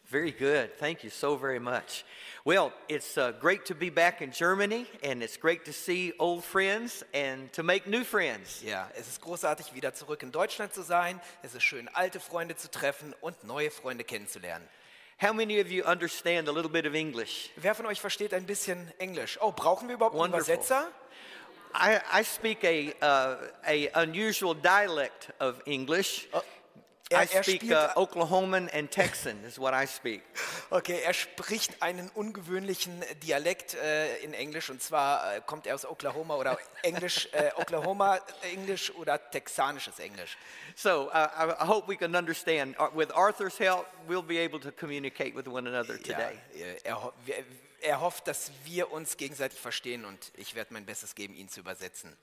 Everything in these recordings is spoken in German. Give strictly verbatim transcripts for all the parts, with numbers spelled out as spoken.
Very good. Thank you so very much. Well, it's uh, great to be back in Germany, and it's great to see old friends and to make new friends. Ja, es ist großartig, wieder zurück in Deutschland zu sein. Es ist schön, alte Freunde zu treffen und neue Freunde kennenzulernen. How many of you understand a little bit of English? Wer von euch versteht ein bisschen Englisch? Oh, brauchen wir überhaupt einen Wonderful. Übersetzer? I, I speak a, uh, a unusual dialect of English. Oh, I er, er speak spielt, uh, Oklahoman and Texan is what I speak. okay, er spricht einen ungewöhnlichen Dialekt äh, in Englisch, und zwar äh, kommt er aus Oklahoma oder Englisch, äh, Oklahoma Englisch oder texanisches Englisch. So uh, I hope we can understand. Uh, With Arthur's help, we'll be able to communicate with one another today. Ja, er, ho er hofft, dass wir uns gegenseitig verstehen, und ich werde mein Bestes geben, ihn zu übersetzen.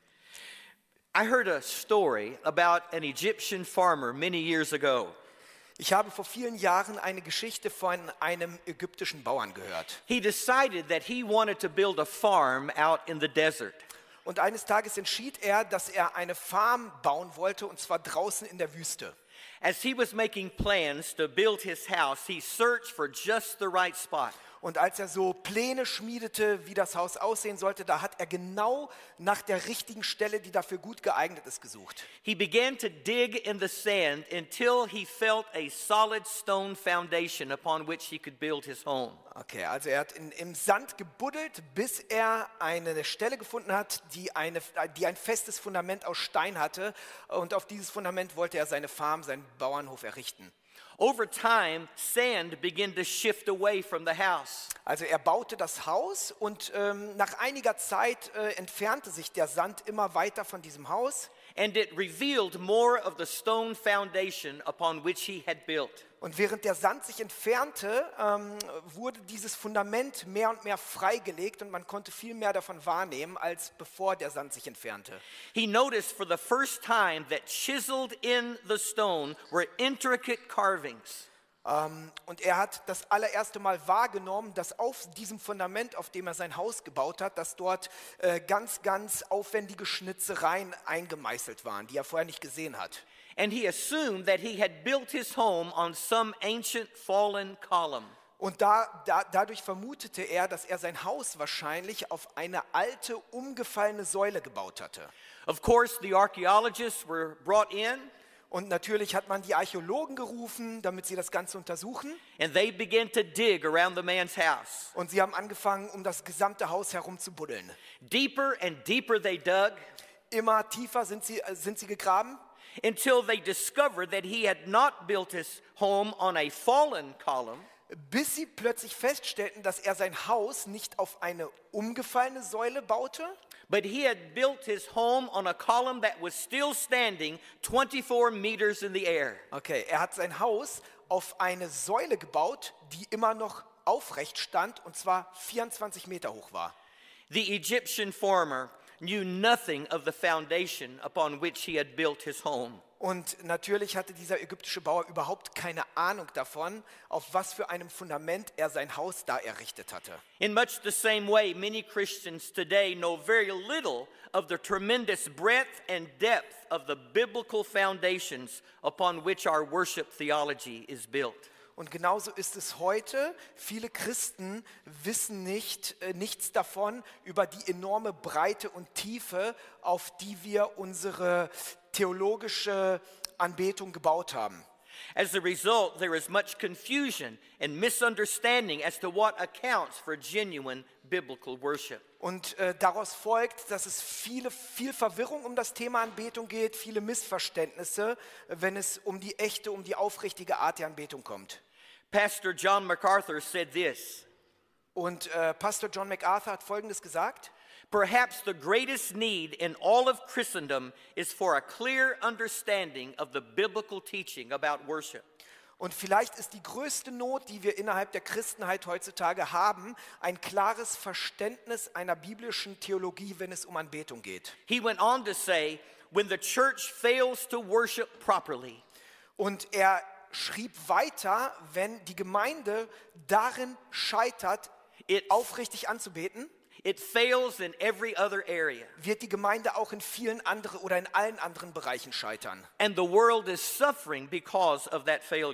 I heard a story about an Egyptian farmer many years ago. Ich habe vor vielen Jahren eine Geschichte von einem ägyptischen Bauern gehört. He decided that he wanted to build a farm out in the desert. Und eines Tages entschied er, dass er eine Farm bauen wollte, und zwar draußen in der Wüste. As he was making plans to build his house, he searched for just the right spot. Und als er so Pläne schmiedete, wie das Haus aussehen sollte, da hat er genau nach der richtigen Stelle, die dafür gut geeignet ist, gesucht. He began to dig in the sand until he felt a solid stone foundation upon which he could build his home. Okay, also er hat in, im Sand gebuddelt, bis er eine Stelle gefunden hat, die, eine, die ein festes Fundament aus Stein hatte. Und auf dieses Fundament wollte er seine Farm, seinen Bauernhof errichten. Over time, sand began to shift away from the house. Also er baute das Haus, und ähm, nach einiger Zeit äh, entfernte sich der Sand immer weiter von diesem Haus. And it revealed more of the stone foundation upon which he had built. Und während der Sand sich entfernte, ähm, wurde dieses Fundament mehr und mehr freigelegt, und man konnte viel mehr davon wahrnehmen, als bevor der Sand sich entfernte. He noticed for the first time that chiseled in the stone were intricate carvings. Ähm, und er hat das allererste Mal wahrgenommen, dass auf diesem Fundament, auf dem er sein Haus gebaut hat, dass dort äh, ganz, ganz aufwendige Schnitzereien eingemeißelt waren, die er vorher nicht gesehen hat. And he assumed that he had built his home on some ancient fallen column. Und da, da, dadurch vermutete er, dass er sein Haus wahrscheinlich auf eine alte, umgefallene Säule gebaut hatte. Of course, the archaeologists were brought in. Und natürlich hat man die Archäologen gerufen, damit sie das Ganze untersuchen. And they began to dig around the man's house. Und sie haben angefangen, um das gesamte Haus herum zu buddeln. Deeper and deeper they dug. Immer tiefer sind sie, äh, sind sie gegraben. Until they discovered that he had not built his home on a fallen column. Bis sie plötzlich feststellten, dass er sein Haus nicht auf eine umgefallene Säule baute, but he had built his home on a column that was still standing twenty-four meters in the air. Okay, er hat sein Haus auf eine Säule gebaut, die immer noch aufrecht stand, und zwar vierundzwanzig Meter hoch war. The Egyptian farmer knew nothing of the foundation upon which he had built his home. Und natürlich hatte dieser ägyptische Bauer überhaupt keine Ahnung davon, auf was für einem Fundament er sein Haus da errichtet hatte. In much the same way, many Christians today know very little of the tremendous breadth and depth of the biblical foundations upon which our worship theology is built. Und genauso ist es heute. Viele Christen wissen nicht, äh, nichts davon über die enorme Breite und Tiefe, auf die wir unsere theologische Anbetung gebaut haben. As a result, there is much confusion and misunderstanding as to what accounts for genuine biblical worship. Und äh, daraus folgt, dass es viele, viel Verwirrung um das Thema Anbetung geht, viele Missverständnisse, wenn es um die echte, um die aufrichtige Art der Anbetung kommt. Pastor John MacArthur said this. Und äh, Pastor John MacArthur hat Folgendes gesagt: Perhaps the greatest need in all of Christendom is for a clear understanding of the biblical teaching about worship. Und vielleicht ist die größte Not, die wir innerhalb der Christenheit heutzutage haben, ein klares Verständnis einer biblischen Theologie, wenn es um Anbetung geht. He went on to say, when the church fails to worship properly, Und er schrieb weiter, wenn die Gemeinde darin scheitert, it, aufrichtig anzubeten, it fails in every other area. wird die Gemeinde auch in vielen anderen oder in allen anderen Bereichen scheitern. And the world is suffering because of that failure.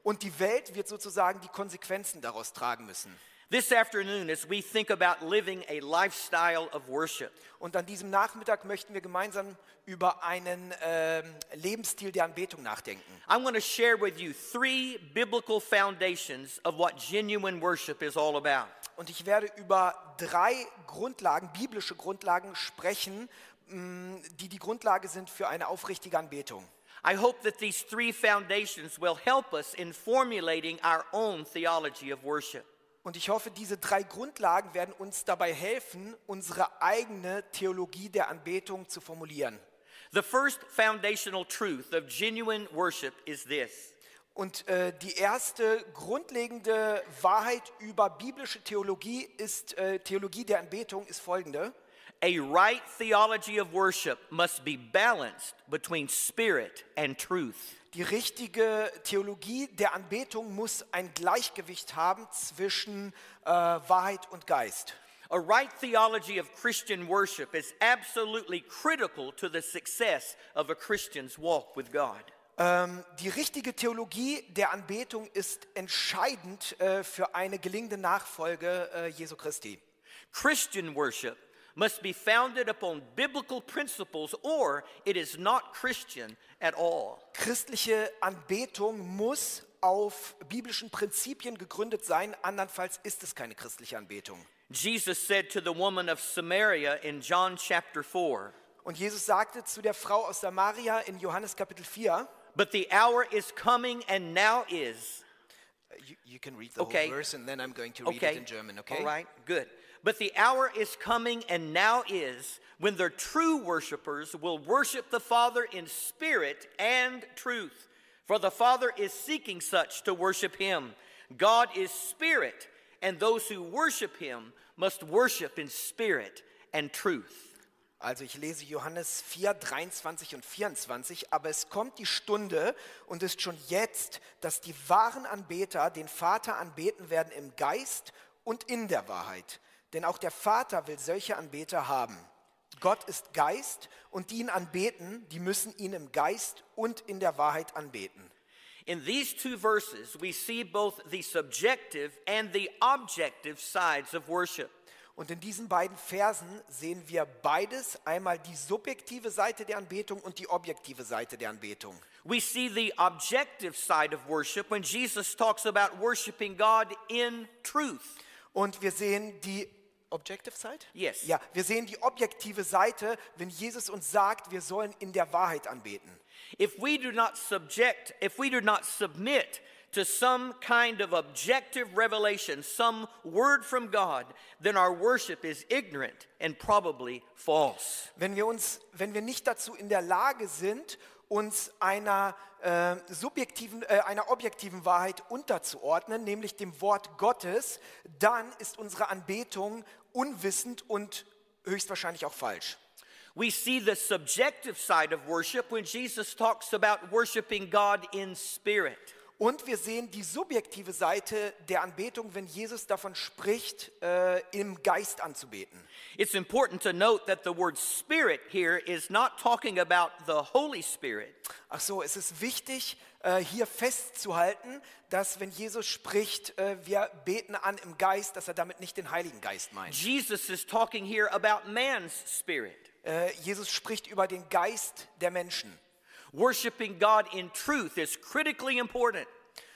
und die Welt wird sozusagen die Konsequenzen daraus tragen müssen. This afternoon, as we think about living a lifestyle of worship, Und an diesem Nachmittag möchten wir gemeinsam über einen ähm, Lebensstil der Anbetung nachdenken. I'm going to share with you three biblical foundations of what genuine worship is all about. Und ich werde über drei Grundlagen, biblische Grundlagen sprechen, mh, die die Grundlage sind für eine aufrichtige Anbetung. I hope that these three foundations will help us in formulating our own theology of worship. Und ich hoffe, diese drei Grundlagen werden uns dabei helfen, unsere eigene Theologie der Anbetung zu formulieren. The first foundational truth of genuine worship is this: Und äh, die erste grundlegende Wahrheit über biblische Theologie ist äh, Theologie der Anbetung ist folgende: a right theology of worship must be balanced between spirit and truth. Die richtige Theologie der Anbetung muss ein Gleichgewicht haben zwischen äh, Wahrheit und Geist. A right theology of Christian worship is absolutely critical to the success of a Christian's walk with God. Ähm, die richtige Theologie der Anbetung ist entscheidend äh, für eine gelingende Nachfolge äh, Jesu Christi. Christian worship must be founded upon biblical principles or it is not Christian at all. Christliche Anbetung muss auf biblischen Prinzipien gegründet sein, andernfalls ist es keine christliche Anbetung. Jesus said to the woman of Samaria in John chapter four, Und Jesus sagte zu der Frau aus Samaria in Johannes Kapitel vier, but the hour is coming and now is. you, you can read the Okay. whole verse and then I'm going to read Okay. it in German, okay? All right, good. But the hour is coming and now is when the true worshipers will worship the Father in spirit and truth. For the Father is seeking such to worship him. God is spirit, and those who worship him must worship in spirit and truth. Also ich lese Johannes vier, dreiundzwanzig und vierundzwanzig, aber es kommt die Stunde und ist schon jetzt, dass die wahren Anbeter den Vater anbeten werden im Geist und in der Wahrheit. Denn auch der Vater will solche Anbeter haben. Gott ist Geist und die ihn anbeten, die müssen ihn im Geist und in der Wahrheit anbeten. In these two verses, we see both the subjective and the objective sides of worship. Und in diesen beiden Versen sehen wir beides, einmal die subjektive Seite der Anbetung und die objektive Seite der Anbetung. We see the objective side of worship when Jesus talks about worshiping God in truth. Und wir sehen die Objective Side? Yes. Ja, wir sehen die objektive Seite, wenn Jesus uns sagt, wir sollen in der Wahrheit anbeten. If we do not subject, if we do not submit to some kind of objective revelation, some word from God, then our worship is ignorant and probably false. Wenn wir uns, wenn wir nicht dazu in der Lage sind, uns einer äh, subjektiven, äh, einer objektiven Wahrheit unterzuordnen, nämlich dem Wort Gottes, dann ist unsere Anbetung unwissend und höchstwahrscheinlich auch falsch. We see the subjective side of worship when Jesus talks about worshiping God in spirit. Und wir sehen die subjektive Seite der Anbetung, wenn Jesus davon spricht, äh, im Geist anzubeten. It's important to note that the word spirit here is not talking about the Holy Spirit. Ach so, es ist wichtig, äh, hier festzuhalten, dass wenn Jesus spricht, äh, wir beten an im Geist, dass er damit nicht den Heiligen Geist meint. Jesus is talking here about man's spirit. Äh, Jesus spricht über den Geist der Menschen. Worshiping God in truth is critically important.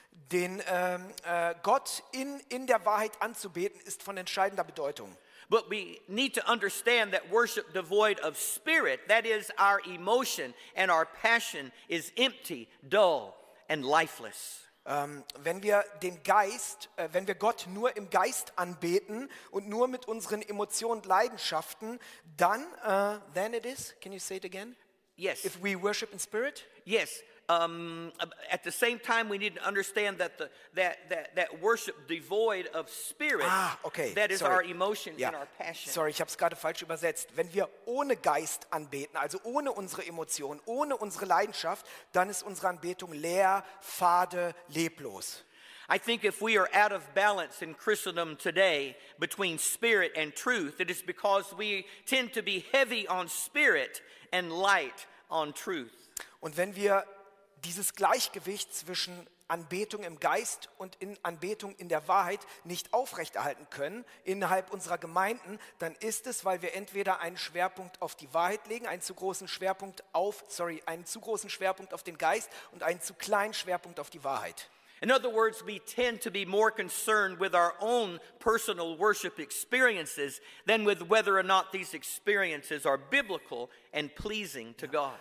Den ähm, äh, Gott in, in der Wahrheit anzubeten, ist von entscheidender Bedeutung. But we need to understand that worship devoid of spirit, that is our emotion and our passion, is empty, dull, and lifeless. Ähm, wenn wir den Geist, äh, wenn wir Gott nur im Geist anbeten und nur mit unseren Emotionen und Leidenschaften, dann, äh, then it is, can you say it again? Yes. If we worship in spirit? Yes. Um, at the same time, we need to understand that the that that that worship devoid of spirit, Ah, okay. that is Sorry. our emotion Ja. and our passion. Sorry, ich habe es gerade falsch übersetzt. Wenn wir ohne Geist anbeten, also ohne unsere Emotionen, ohne unsere Leidenschaft, dann ist unsere Anbetung leer, fade, leblos. I think if we are out of balance in Christendom today between spirit and truth, it is because we tend to be heavy on spirit and light on truth. Und wenn wir dieses Gleichgewicht zwischen Anbetung im Geist und in Anbetung in der Wahrheit nicht aufrechterhalten können innerhalb unserer Gemeinden, dann ist es, weil wir entweder einen Schwerpunkt auf die Wahrheit legen, einen zu großen Schwerpunkt auf, sorry, einen zu großen Schwerpunkt auf den Geist und einen zu kleinen Schwerpunkt auf die Wahrheit. In other words, we tend to be more concerned with our own personal worship experiences than with whether or not these experiences are biblical and pleasing to God.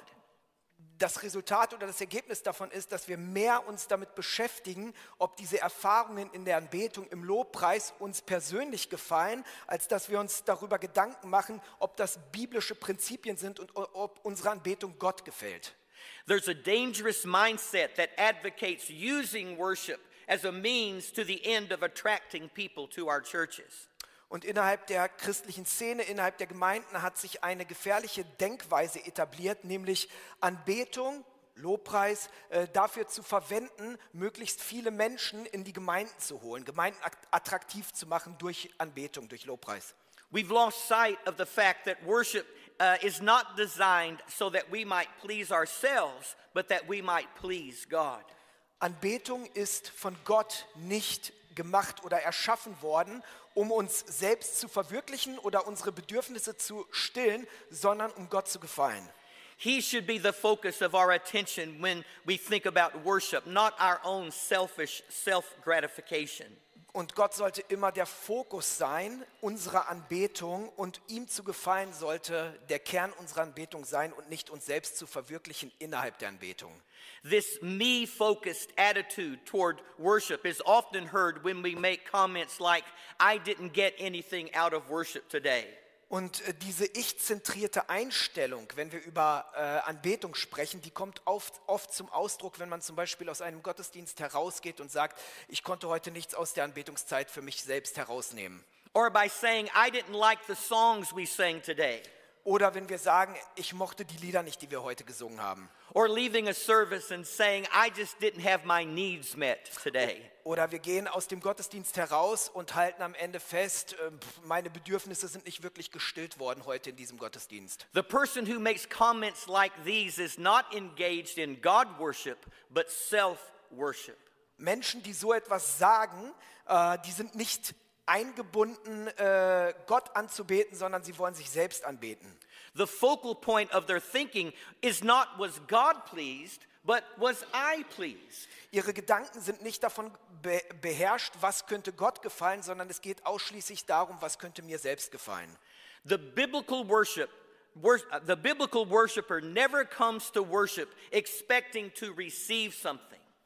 Das Resultat oder das Ergebnis davon ist, dass wir mehr uns damit beschäftigen, ob diese Erfahrungen in der Anbetung, im Lobpreis uns persönlich gefallen, als dass wir uns darüber Gedanken machen, ob das biblische Prinzipien sind und ob unsere Anbetung Gott gefällt. There's a dangerous mindset that advocates using worship as a means to the end of attracting people to our churches. Und innerhalb der christlichen Szene, innerhalb der Gemeinden hat sich eine gefährliche Denkweise etabliert, nämlich Anbetung, Lobpreis, äh, dafür zu verwenden, möglichst viele Menschen in die Gemeinden zu holen, Gemeinden attraktiv zu machen durch Anbetung, durch Lobpreis. We've lost sight of the fact that worship uh, is not designed so that we might please ourselves, but that we might please God. Anbetung ist von Gott nicht gemacht oder erschaffen worden, um uns selbst zu verwirklichen oder unsere Bedürfnisse zu stillen, sondern um Gott zu gefallen. He should be the focus of our attention when we think about worship, not our own selfish self-gratification. Und Gott sollte immer der Fokus sein unserer Anbetung und ihm zu gefallen sollte der Kern unserer Anbetung sein und nicht uns selbst zu verwirklichen innerhalb der Anbetung. This me-focused attitude toward worship is often heard when we make comments like, I didn't get anything out of worship today. Und äh, diese ich-zentrierte Einstellung, wenn wir über äh, Anbetung sprechen, die kommt oft, oft zum Ausdruck, wenn man zum Beispiel aus einem Gottesdienst herausgeht und sagt, ich konnte heute nichts aus der Anbetungszeit für mich selbst herausnehmen. Or by saying, I didn't like the songs we sang today. Oder wenn wir sagen, ich mochte die Lieder nicht, die wir heute gesungen haben. Or leaving a service and saying, I just didn't have my needs met today. Oder wir gehen aus dem Gottesdienst heraus und halten am Ende fest, äh, meine Bedürfnisse sind nicht wirklich gestillt worden heute in diesem Gottesdienst. The person who makes comments like these is not engaged in God worship, but self-worship. Menschen, die so etwas sagen, äh, die sind nicht eingebunden, äh, Gott anzubeten, sondern sie wollen sich selbst anbeten. The focal point of their thinking is not, was God pleased, but was I pleased? Ihre Gedanken sind nicht davon be- beherrscht, was könnte Gott gefallen, sondern es geht ausschließlich darum, was könnte mir selbst gefallen. The biblical worship, wor- the biblical worshiper never comes to worship expecting to receive something.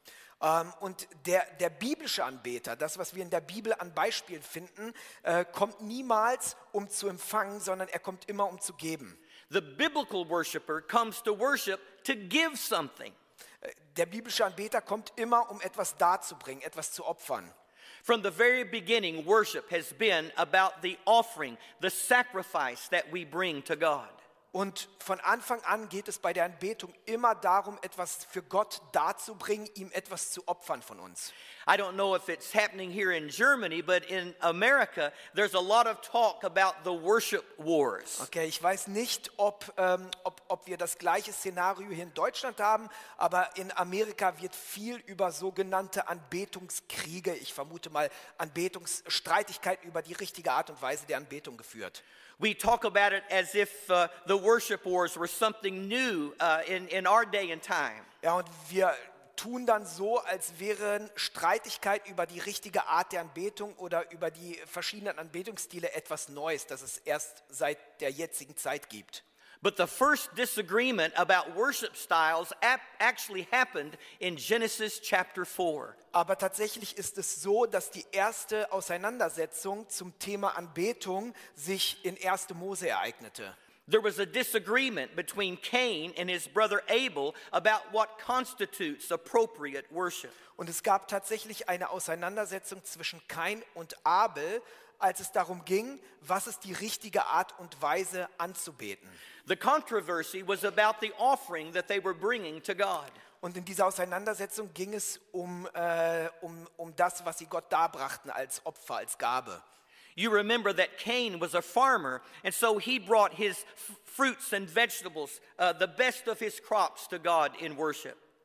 Ähm, und der, der biblische Anbeter, das, was wir in der Bibel an Beispielen finden, äh, kommt niemals, um zu empfangen, sondern er kommt immer, um zu geben. The biblical worshiper comes to worship to give something. Der biblische Anbeter kommt immer, um etwas darzubringen, etwas zu opfern. From the very beginning, worship has been about the offering, the sacrifice that we bring to God. Und von Anfang an geht es bei der Anbetung immer darum, etwas für Gott darzubringen, ihm etwas zu opfern von uns. I don't know if it's happening here in Germany, but in America, there's a lot of talk about the worship wars. Okay, ich weiß nicht, ob, ähm, ob, ob wir das gleiche Szenario hier in Deutschland haben, aber in Amerika wird viel über sogenannte Anbetungskriege, ich vermute mal Anbetungsstreitigkeiten über die richtige Art und Weise der Anbetung geführt. We talk about it as if uh, the worship wars were something new uh, in, in our day and time. Ja, und wir tun dann so, als wären Streitigkeiten über die richtige Art der Anbetung oder über die verschiedenen Anbetungsstile etwas Neues, das es erst seit der jetzigen Zeit gibt. But the first disagreement about worship styles ap- actually happened in Genesis chapter four. Aber tatsächlich ist es so, dass die erste Auseinandersetzung zum Thema Anbetung sich in erster Mose ereignete. There was a disagreement between Cain and his brother Abel about what constitutes appropriate worship. Und es gab tatsächlich eine Auseinandersetzung zwischen Kain und Abel, als es darum ging, was ist die richtige Art und Weise anzubeten. The controversy was about the offering that they were bringing to God. Und in dieser Auseinandersetzung ging es um, äh, um, um das, was sie Gott darbrachten als Opfer, als Gabe. You remember that Cain was a farmer, and so he brought his f- fruits and vegetables, uh, the best of his crops, to God in worship.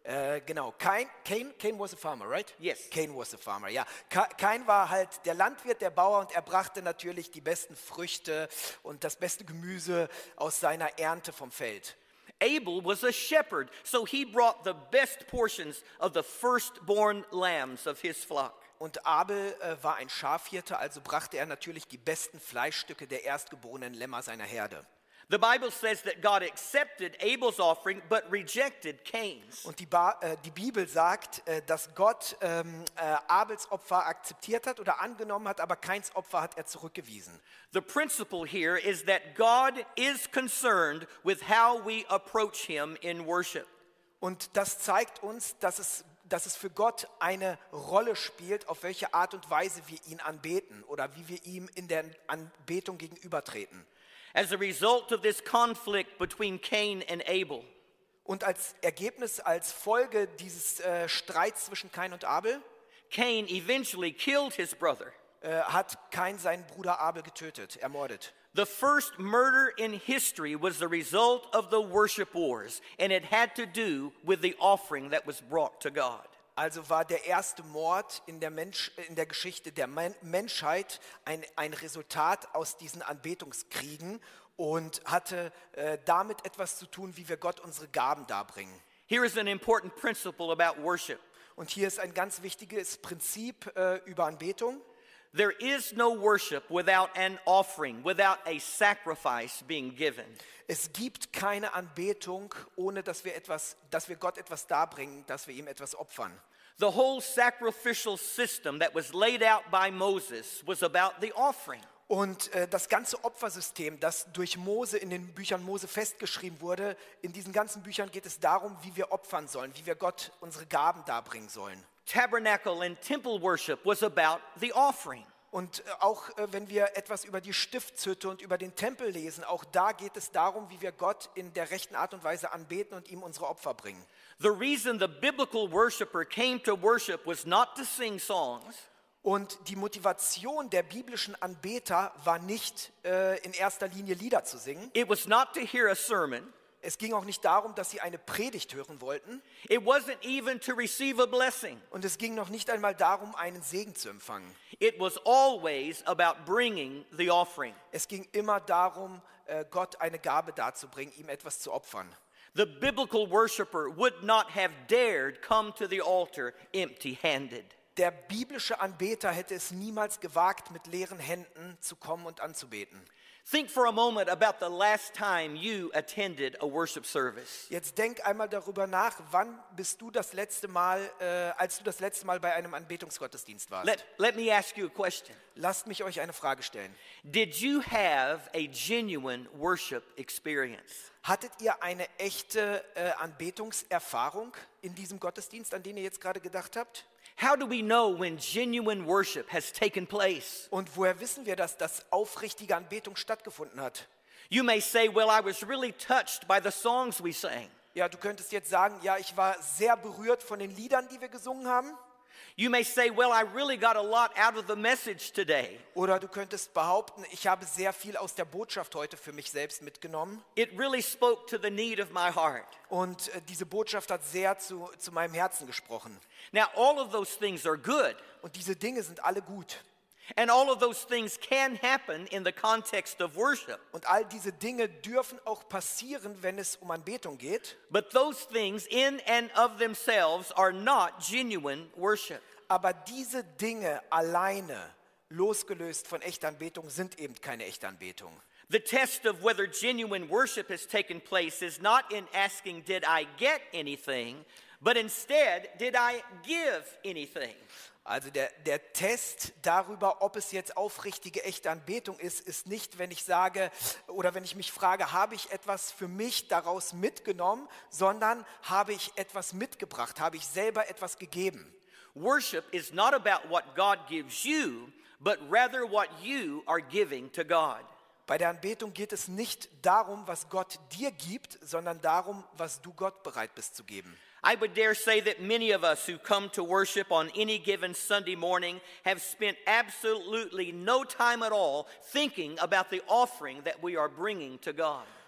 Äh, genau, Cain, Cain, Cain was a farmer, right? Yes. Cain was a farmer, ja. Ka- Cain war halt der Landwirt, der Bauer und er brachte natürlich die besten Früchte und das beste Gemüse aus seiner Ernte vom Feld. Abel was a shepherd, so he brought the best portions of the firstborn lambs of his flock. Und Abel äh, war ein Schafhirte, also brachte er natürlich die besten Fleischstücke der erstgeborenen Lämmer seiner Herde. The Bible says that God accepted Abel's offering but rejected Cain's. Und die, ba äh, die Bibel sagt, äh, dass Gott ähm, äh, Abels Opfer akzeptiert hat oder angenommen hat, aber Kains Opfer hat er zurückgewiesen. The principle here is that God is concerned with how we approach him in worship. Und das zeigt uns, dass es, dass es für Gott eine Rolle spielt, auf welche Art und Weise wir ihn anbeten oder wie wir ihm in der Anbetung gegenübertreten. As a result of this conflict between Cain and Abel, Und als Ergebnis, als Folge dieses äh, Streits zwischen Kain und Abel, Cain eventually killed his brother. äh, hat Kain seinen Bruder Abel getötet, ermordet. The first murder in history was the result of the worship wars, and it had to do with the offering that was brought to God. Also war der erste Mord in der, Mensch, in der Geschichte der Men- Menschheit ein, ein Resultat aus diesen Anbetungskriegen und hatte äh, damit etwas zu tun, wie wir Gott unsere Gaben darbringen. Here is an important principle about worship. Und hier ist ein ganz wichtiges Prinzip äh, über Anbetung. There is no worship without an offering, without a sacrifice being given. Es gibt keine Anbetung, ohne dass wir, etwas, dass wir Gott etwas darbringen, dass wir ihm etwas opfern. The whole sacrificial system that was laid out by Moses was about the offering. Und äh, das ganze Opfersystem, das durch Mose in den Büchern Mose festgeschrieben wurde, in diesen ganzen Büchern geht es darum, wie wir opfern sollen, wie wir Gott unsere Gaben darbringen sollen. Tabernacle and temple worship was about the offering. Und äh, auch äh, wenn wir etwas über die Stiftshütte und über den Tempel lesen, auch da geht es darum, wie wir Gott in der rechten Art und Weise anbeten und ihm unsere Opfer bringen. The reason the biblical worshiper came to worship was not to sing songs. Und die Motivation der biblischen Anbeter war nicht äh, in erster Linie Lieder zu singen. It was not to hear a sermon. Es ging auch nicht darum, dass sie eine Predigt hören wollten. It wasn't even to receive a blessing. Und es ging noch nicht einmal darum, einen Segen zu empfangen. It was always about bringing the offering. Es ging immer darum, äh, Gott eine Gabe darzubringen, ihm etwas zu opfern. The biblical worshiper would not have dared come to the altar empty-handed. Der biblische Anbeter hätte es niemals gewagt, mit leeren Händen zu kommen und anzubeten. Think for a moment about the last time you attended a worship service. Jetzt denk einmal darüber nach, wann bist du das letzte Mal, äh, als du das letzte Mal bei einem Anbetungsgottesdienst warst? Let, let me ask you a question. Lasst mich euch eine Frage stellen. Did you have a genuine worship experience? Hattet ihr eine echte äh, Anbetungserfahrung in diesem Gottesdienst, an den ihr jetzt gerade gedacht habt? How do we know when genuine worship has taken place? Und woher wissen wir, dass das aufrichtige Anbetung stattgefunden hat? You may say, well, I was really touched by the songs we sang. Ja, du könntest jetzt sagen, ja, ich war sehr berührt von den Liedern, die wir gesungen haben. You may say, well, I really got a lot out of the message today. Oder du könntest behaupten, ich habe sehr viel aus der Botschaft heute für mich selbst mitgenommen. It really spoke to the need of my heart. Und äh, diese Botschaft hat sehr zu, zu meinem Herzen gesprochen. Now, all of those things are good. Und diese Dinge sind alle gut. And all of those things can happen in the context of worship. Und all diese Dinge dürfen auch passieren, wenn es um Anbetung geht. But those things in and of themselves are not genuine worship. Aber diese Dinge alleine, losgelöst von echter Anbetung, sind eben keine echte Anbetung. The test of whether genuine worship has taken place is not in asking, did I get anything, but instead, did I give anything? Also der, der Test darüber, ob es jetzt aufrichtige, echte Anbetung ist, ist nicht, wenn ich sage oder wenn ich mich frage, habe ich etwas für mich daraus mitgenommen, sondern habe ich etwas mitgebracht, habe ich selber etwas gegeben. Worship is not about what God gives you, but rather what you are giving to God. Bei der Anbetung geht es nicht darum, was Gott dir gibt, sondern darum, was du Gott bereit bist zu geben. I would dare say that many of us who come to worship on any given Sunday morning have spent absolutely no time at all thinking about the offering that we are bringing to God.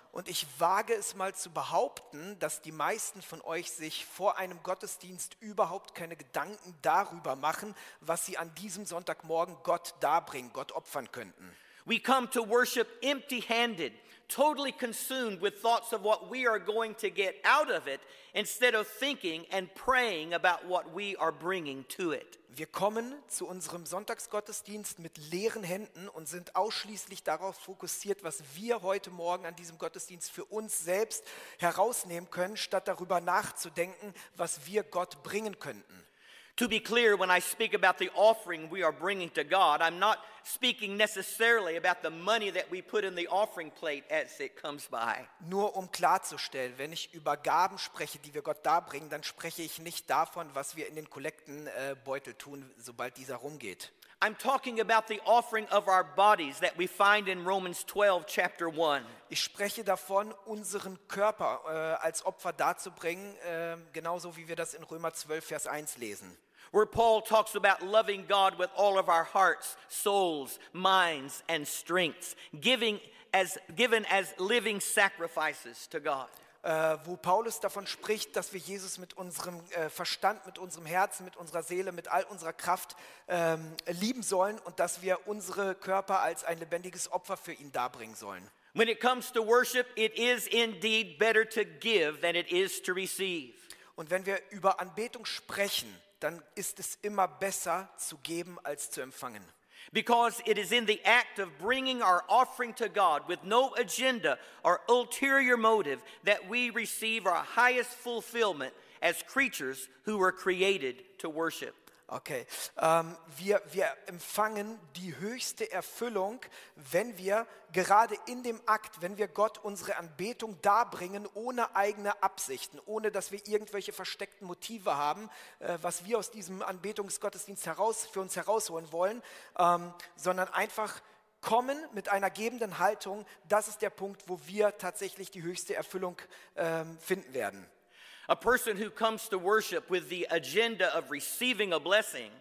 Und ich wage es mal zu behaupten, dass die meisten von euch sich vor einem Gottesdienst überhaupt keine Gedanken darüber machen, was sie an diesem Sonntagmorgen Gott darbringen, Gott opfern könnten. We come to worship empty-handed, totally consumed with thoughts of what we are going to get out of it, instead of thinking and praying about what we are bringing to it. Wir kommen zu unserem Sonntagsgottesdienst mit leeren Händen und sind ausschließlich darauf fokussiert, was wir heute Morgen an diesem Gottesdienst für uns selbst herausnehmen können, statt darüber nachzudenken, was wir Gott bringen könnten. To be clear, when I speak about the offering we are bringing to God, I'm not speaking necessarily about the money that we put in the offering plate as it comes by. Nur um klarzustellen, wenn ich über Gaben spreche, die wir Gott darbringen, dann spreche ich nicht davon, was wir in den Kollektenbeutel tun, sobald dieser rumgeht. I'm talking about the offering of our bodies that we find in Romans twelve, chapter one. Ich spreche davon, unseren Körper äh, als Opfer darzubringen, äh, genauso wie wir das in Römer zwölf, Vers eins lesen. Where Paul talks about loving God with all of our hearts, souls, minds, and strengths, giving as, given as living sacrifices to God. Äh, wo Paulus davon spricht, dass wir Jesus mit unserem äh, Verstand, mit unserem Herzen, mit unserer Seele, mit all unserer Kraft ähm, lieben sollen und dass wir unsere Körper als ein lebendiges Opfer für ihn darbringen sollen. When it comes to worship, it is indeed better to give than it is to receive. Und wenn wir über Anbetung sprechen, dann ist es immer besser zu geben als zu empfangen. Because it is in the act of bringing our offering to God with no agenda or ulterior motive that we receive our highest fulfillment as creatures who were created to worship. Okay, ähm, wir, wir empfangen die höchste Erfüllung, wenn wir gerade in dem Akt, wenn wir Gott unsere Anbetung darbringen, ohne eigene Absichten, ohne dass wir irgendwelche versteckten Motive haben, äh, was wir aus diesem Anbetungsgottesdienst heraus, für uns herausholen wollen, ähm, sondern einfach kommen mit einer gebenden Haltung. Das ist der Punkt, wo wir tatsächlich die höchste Erfüllung ähm, finden werden. A person who comes to worship with the agenda of receiving a blessing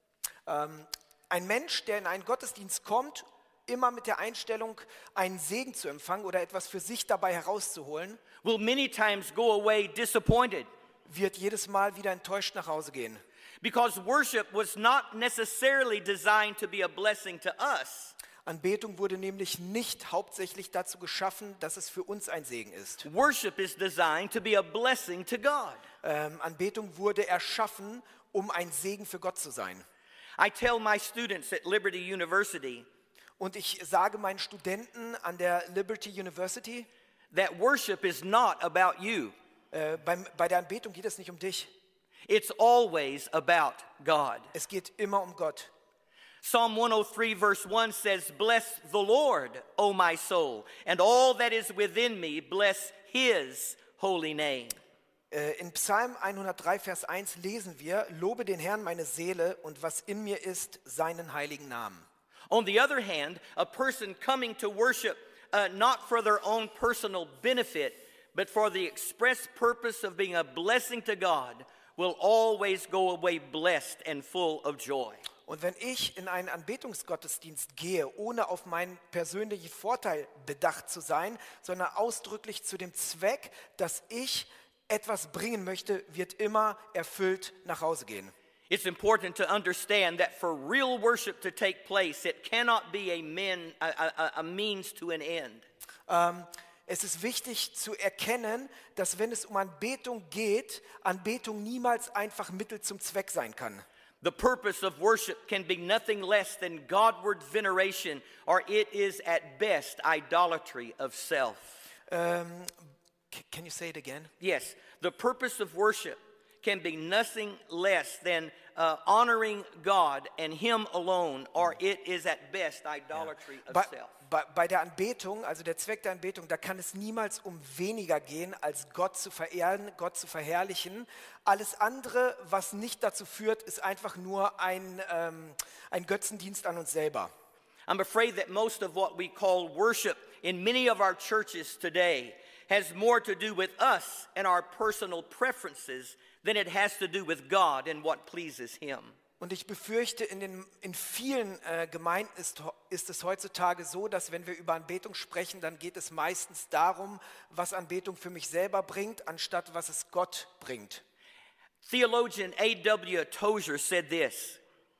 Ähm, ein Mensch, der in einen Gottesdienst kommt, immer mit der Einstellung, einen Segen zu empfangen oder etwas für sich dabei herauszuholen, will many times go away disappointed, wird jedes Mal wieder enttäuscht nach Hause gehen. because worship was not necessarily designed to be a blessing to us. Anbetung wurde nämlich nicht hauptsächlich dazu geschaffen, dass es für uns ein Segen ist. Worship is designed to be a blessing to God. Ähm, Anbetung wurde erschaffen, um ein Segen für Gott zu sein. I tell my students at Liberty University Und ich sage meinen Studenten an der Liberty University, that worship is not about you. äh, beim, bei der Anbetung geht es nicht um dich. It's always about God. Es geht immer um Gott. Psalm one oh three verse one says, "Bless the Lord, O my soul, and all that is within me, bless his holy name." Äh, In Psalm hundertdrei, Vers eins lesen wir, lobe den Herrn meine Seele und was in mir ist, seinen heiligen Namen. On the other hand, a person coming to worship uh, not for their own personal benefit, but for the express purpose of being a blessing to God, will always go away blessed and full of joy. Und wenn ich in einen Anbetungsgottesdienst gehe, ohne auf meinen persönlichen Vorteil bedacht zu sein, sondern ausdrücklich zu dem Zweck, dass ich etwas bringen möchte, wird immer erfüllt nach Hause gehen. It's important to understand that for real worship to take place, it cannot be a, men, a, a, a means to an end. Ähm, es ist wichtig zu erkennen, dass wenn es um Anbetung geht, Anbetung niemals einfach Mittel zum Zweck sein kann. The purpose of worship can be nothing less than Godward veneration, or it is at best idolatry of self. Ähm, c- can you say it again? Yes, the purpose of worship can be nothing less than uh, honoring God and Him alone, or it is at best idolatry of Bei, self. bei, bei der Anbetung, also der Zweck der Anbetung, da kann es niemals um weniger gehen, als Gott zu verehren, Gott zu verherrlichen. Alles andere, was nicht dazu führt, ist einfach nur ein, ähm, ein Götzendienst an uns selber. I'm afraid that most of what we call worship in many of our churches today has more to do with us and our personal preferences than it has to do with God and what pleases Him. Und ich befürchte, in, den, in vielen äh, Gemeinden ist, ist es heutzutage so, dass wenn wir über Anbetung sprechen, dann geht es meistens darum, was Anbetung für mich selber bringt, anstatt was es Gott bringt. Theologian A W Tozer said this: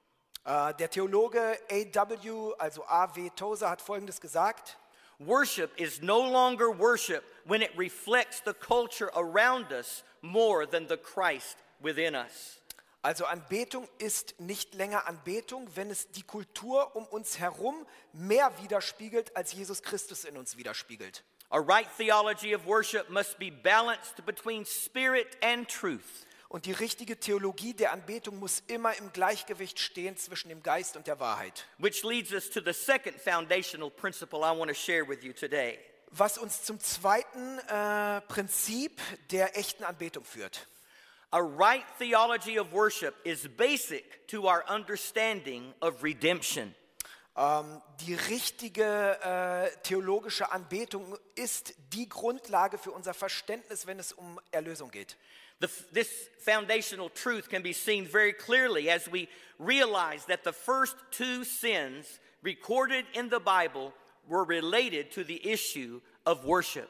Äh, der Theologe A W, also A W Tozer, hat Folgendes gesagt: Worship is no longer worship when it reflects the culture around us more than the Christ within us. Also Anbetung ist nicht länger Anbetung, wenn es die Kultur um uns herum mehr widerspiegelt, als Jesus Christus in uns widerspiegelt. A right theology of worship must be balanced between spirit and truth. Und die richtige Theologie der Anbetung muss immer im Gleichgewicht stehen zwischen dem Geist und der Wahrheit. Which leads us to the second foundational principle I want to share with you today. Was uns zum zweiten äh, Prinzip der echten Anbetung führt. A right theology of worship is basic to our understanding of redemption. Ähm, die richtige äh, theologische Anbetung ist die Grundlage für unser Verständnis, wenn es um Erlösung geht. The, this foundational truth can be seen very clearly as we realize that the first two sins recorded in the Bible were related to the issue of worship.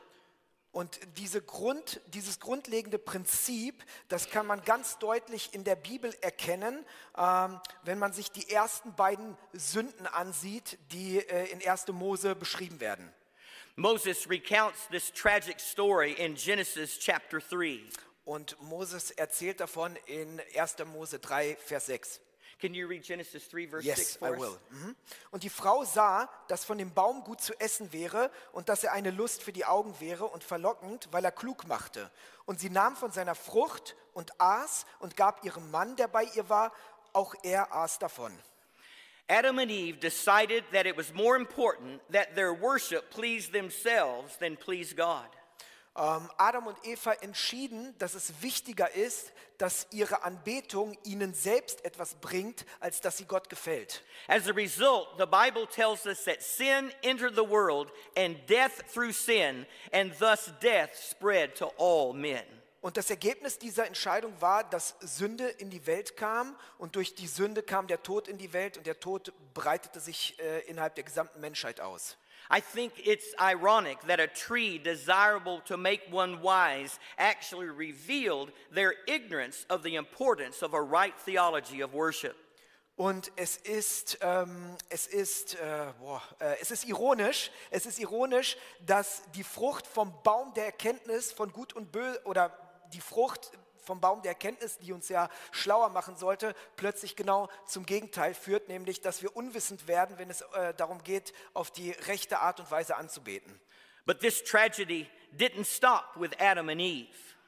Und diese Grund, dieses grundlegende Prinzip, das kann man ganz deutlich in der Bibel erkennen, ähm, wenn man sich die ersten beiden Sünden ansieht, die äh, in erster Mose beschrieben werden. Moses recounts this tragic story in Genesis chapter three. Und Moses erzählt davon in erster Mose drei, Vers sechs. Can you read Genesis three, verse Yes, six I for us? will. Mhm. Und die Frau sah, dass von dem Baum gut zu essen wäre und dass er eine Lust für die Augen wäre und verlockend, weil er klug machte. Und sie nahm von seiner Frucht und aß und gab ihrem Mann, der bei ihr war, auch er aß davon. Adam and Eve decided that it was more important that their worship please themselves than please God. Ähm, Adam und Eva entschieden, dass es wichtiger ist, dass ihre Anbetung ihnen selbst etwas bringt, als dass sie Gott gefällt. As a result, the Bible tells us that sin entered the world and death through sin, and thus death spread to all men. Und das Ergebnis dieser Entscheidung war, dass Sünde in die Welt kam und durch die Sünde kam der Tod in die Welt und der Tod breitete sich äh, innerhalb der gesamten Menschheit aus. I think it's ironic that a tree desirable to make one wise actually revealed their ignorance of the importance of a right theology of worship. Und es ist, ähm, es ist, äh, boah, äh, es ist ironisch, es ist ironisch, dass die Frucht vom Baum der Erkenntnis von Gut und Böse oder die Frucht vom Baum der Erkenntnis, die uns ja schlauer machen sollte, plötzlich genau zum Gegenteil führt, nämlich, dass wir unwissend werden, wenn es äh, darum geht, auf die rechte Art und Weise anzubeten. But this tragedy didn't stop with Adam and Eve.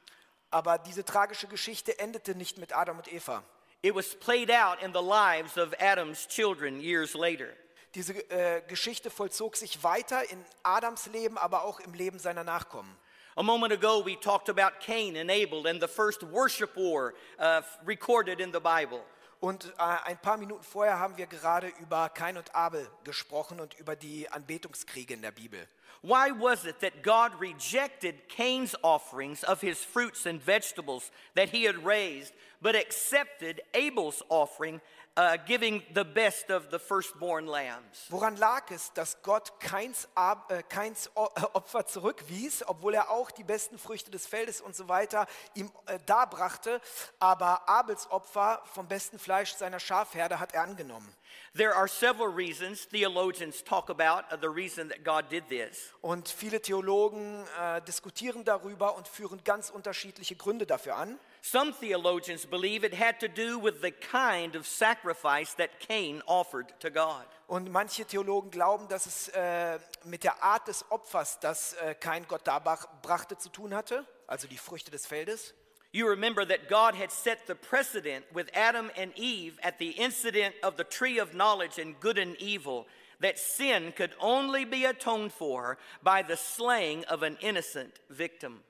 Aber diese tragische Geschichte endete nicht mit Adam und Eva. It was played out in the lives of Adam's children years later. Diese äh, Geschichte vollzog sich weiter in Adams Leben, aber auch im Leben seiner Nachkommen. A moment ago, we talked about Cain and Abel and the first worship war uh, recorded in the Bible. Und äh, ein paar Minuten vorher haben wir gerade über Kain und Abel gesprochen und über die Anbetungskriege in der Bibel. Why was it that God rejected Cain's offerings of his fruits and vegetables that he had raised, but accepted Abel's offering, uh, giving the best of the firstborn lambs? Woran lag es, dass Gott Kains, Ab, äh, Kains Opfer zurückwies, obwohl er auch die besten Früchte des Feldes und so weiter ihm äh, darbrachte, aber Abels Opfer vom besten Fleisch seiner Schafherde hat er angenommen? There are several reasons theologians talk about uh, the reason that God did this. Und viele Theologen äh, diskutieren darüber und führen ganz unterschiedliche Gründe dafür an. Some theologians believe it had to do with the kind of sacrifice that Cain offered to God. Und manche Theologen glauben, dass es äh, mit der Art des Opfers, das äh, Kain Gott darbrachte, zu tun hatte, also die Früchte des Feldes. You remember that God had set the precedent with Adam and Eve at the incident of the tree of knowledge and good and evil, that sin could only be atoned for by the slaying of an innocent victim.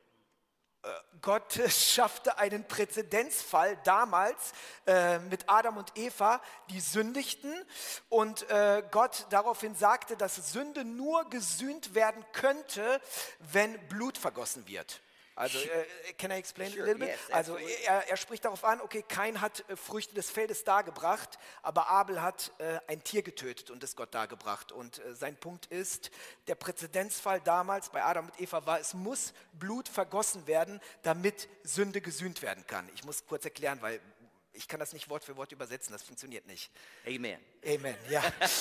Gott schaffte einen Präzedenzfall damals äh, mit Adam und Eva, die sündigten, und äh, Gott daraufhin sagte, dass Sünde nur gesühnt werden könnte, wenn Blut vergossen wird. Also, äh, can I explain Sure, a little bit? yes, also, absolutely. er, er spricht darauf an, okay, Kain hat äh, Früchte des Feldes dargebracht, aber Abel hat äh, ein Tier getötet und es Gott dargebracht. Und äh, sein Punkt ist, der Präzedenzfall damals bei Adam und Eva war, es muss Blut vergossen werden, damit Sünde gesühnt werden kann. Ich muss kurz erklären, weil ich kann das nicht Wort für Wort übersetzen, das funktioniert nicht. Amen. Amen, ja.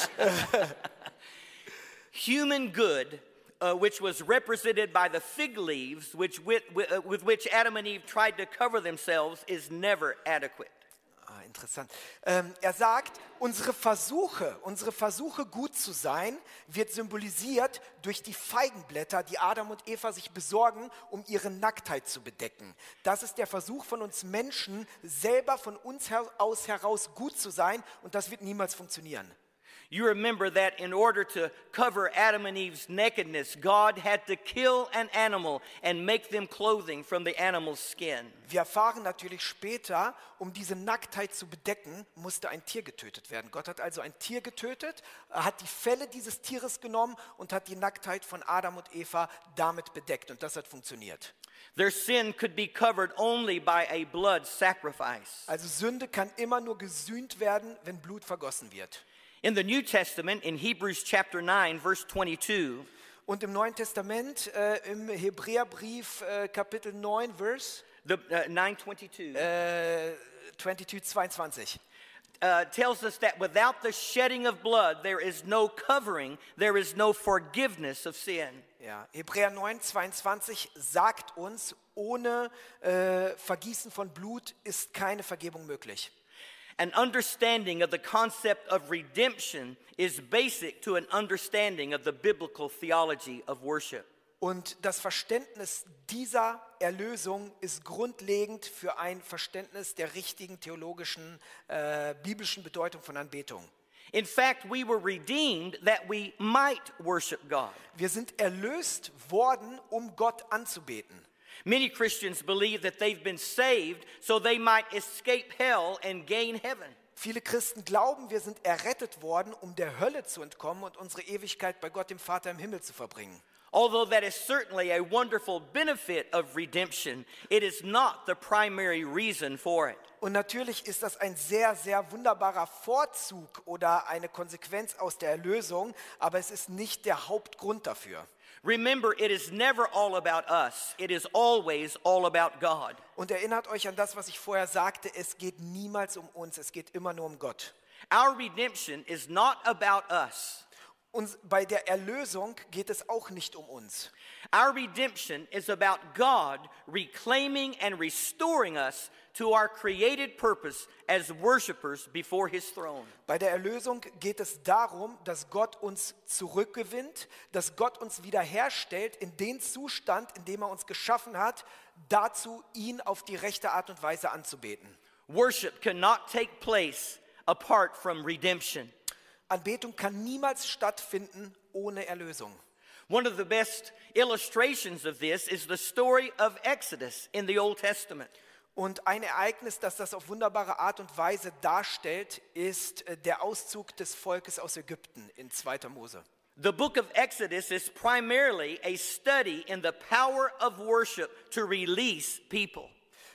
Human good, uh, which was represented by the fig leaves, which with, with, uh, with which Adam and Eve tried to cover themselves, is never adequate. Ah, interessant. Ähm, er sagt, unsere Versuche, unsere Versuche gut zu sein, wird symbolisiert durch die Feigenblätter, die Adam und Eva sich besorgen, um ihre Nacktheit zu bedecken. Das ist der Versuch von uns Menschen, selber von uns her aus heraus gut zu sein, und das wird niemals funktionieren. You remember that in order to cover Adam and Eve's nakedness, God had to kill an animal and make them clothing from the animal's skin. Wir erfahren natürlich später, um diese Nacktheit zu bedecken, musste ein Tier getötet werden. Gott hat also ein Tier getötet, hat die Felle dieses Tieres genommen und hat die Nacktheit von Adam und Eva damit bedeckt. Und das hat funktioniert. Their sin could be covered only by a blood sacrifice. Also Sünde kann immer nur gesühnt werden, wenn Blut vergossen wird. In the New Testament, in Hebrews chapter nine, verse twenty-two, Und im Neuen Testament, äh, im Hebräerbrief, äh, Kapitel neun, Vers the uh, nine twenty-two äh, zweiundzwanzig, zweiundzwanzig. uh, tells us that without the shedding of blood, there is no covering, there is no forgiveness of sin. Ja, Hebräer neun, zweiundzwanzig sagt uns, ohne äh, Vergießen von Blut ist keine Vergebung möglich. An understanding of the concept of redemption is basic to an understanding of the biblical theology of worship. Und das Verständnis dieser Erlösung ist grundlegend für ein Verständnis der richtigen theologischen, äh, biblischen Bedeutung von Anbetung. In fact, we were redeemed that we might worship God. Wir sind erlöst worden, um Gott anzubeten. Many Christians believe that they've been saved so they might escape hell and gain heaven. Viele Christen glauben, wir sind errettet worden, um der Hölle zu entkommen und unsere Ewigkeit bei Gott dem Vater im Himmel zu verbringen. Although that is certainly a wonderful benefit of redemption, it is not the primary reason for it. Und natürlich ist das ein sehr, sehr wunderbarer Vorzug oder eine Konsequenz aus der Erlösung, aber es ist nicht der Hauptgrund dafür. Remember, it is never all about us. It is always all about God. Und erinnert euch an das, was ich vorher sagte, es geht niemals um uns, es geht immer nur um Gott. Our redemption is not about us. Und bei der Erlösung geht es auch nicht um uns. Our redemption is about God reclaiming and restoring us to our created purpose as worshipers before his throne. Bei der Erlösung geht es darum, dass Gott uns zurückgewinnt, dass Gott uns wiederherstellt in den Zustand, in dem er uns geschaffen hat, dazu ihn auf die rechte Art und Weise anzubeten. Worship cannot take place apart from redemption. Anbetung kann niemals stattfinden ohne Erlösung. One of the best illustrations of this is the story of Exodus in the Old Testament. Und ein Ereignis, das das auf wunderbare Art und Weise darstellt, ist äh, der Auszug des Volkes aus Ägypten in zweiter Mose. The book of Exodus is primarily a study in the power of worship to release people.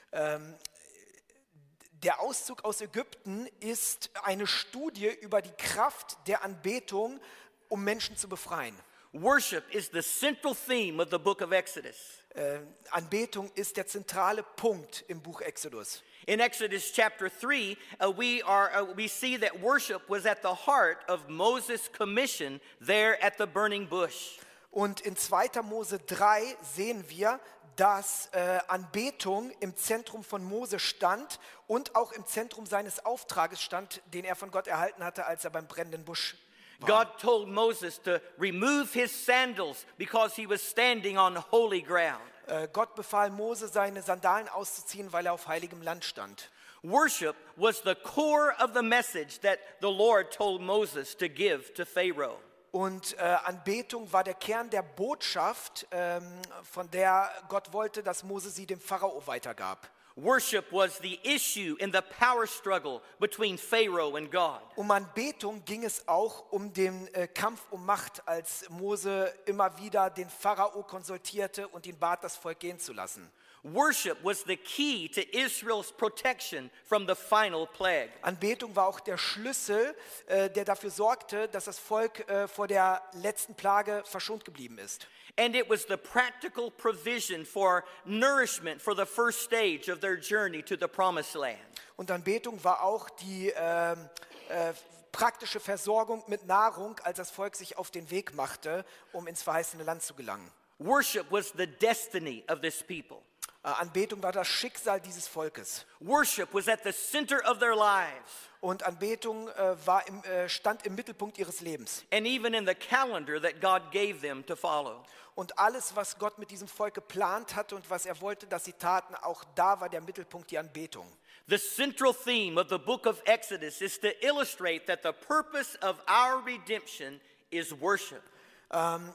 Der Auszug aus Ägypten ist eine Studie über die Kraft der Anbetung, um Menschen zu befreien. Worship is the central theme of the book of Exodus. Äh, Anbetung ist der zentrale Punkt im Buch Exodus. In Exodus chapter three, uh, we, are, uh, we see that worship was at the heart of Moses' commission there at the burning bush. Und in zweiter Mose drei sehen wir, dass äh, Anbetung im Zentrum von Mose stand und auch im Zentrum seines Auftrages stand, den er von Gott erhalten hatte, als er beim brennenden Busch war. God told Moses to remove his sandals because he was standing on holy ground. Äh, Gott befahl Mose, seine Sandalen auszuziehen, weil er auf heiligem Land stand. Worship was the core of the message that the Lord told Moses to give to Pharaoh. Und äh, Anbetung war der Kern der Botschaft, ähm, von der Gott wollte, dass Mose sie dem Pharao weitergab. Worship was the issue in the power struggle between Pharaoh and God. Um Anbetung ging es auch um den äh, Kampf um Macht, als Mose immer wieder den Pharao konsultierte und ihn bat, das Volk gehen zu lassen. Worship was the key to Israel's protection from the final plague. Anbetung war auch der Schlüssel, äh, der dafür sorgte, dass das Volk äh, vor der letzten Plage verschont geblieben ist. And it was the practical provision for nourishment for the first stage of their journey to the promised land. Und Anbetung war auch die äh, äh, praktische Versorgung mit Nahrung, als das Volk sich auf den Weg machte, um ins verheißene Land zu gelangen. Worship was the destiny of this people. Äh, Anbetung war das Schicksal dieses Volkes. Worship was at the center of their lives. Und Anbetung äh, war im, äh, stand im Mittelpunkt ihres Lebens. And even in the calendar that God gave them to follow. Und alles, was Gott mit diesem Volk geplant hatte und was er wollte, dass sie taten, auch da war der Mittelpunkt die Anbetung. The central theme of the book of Exodus is to illustrate that the purpose of our redemption is worship. Ähm,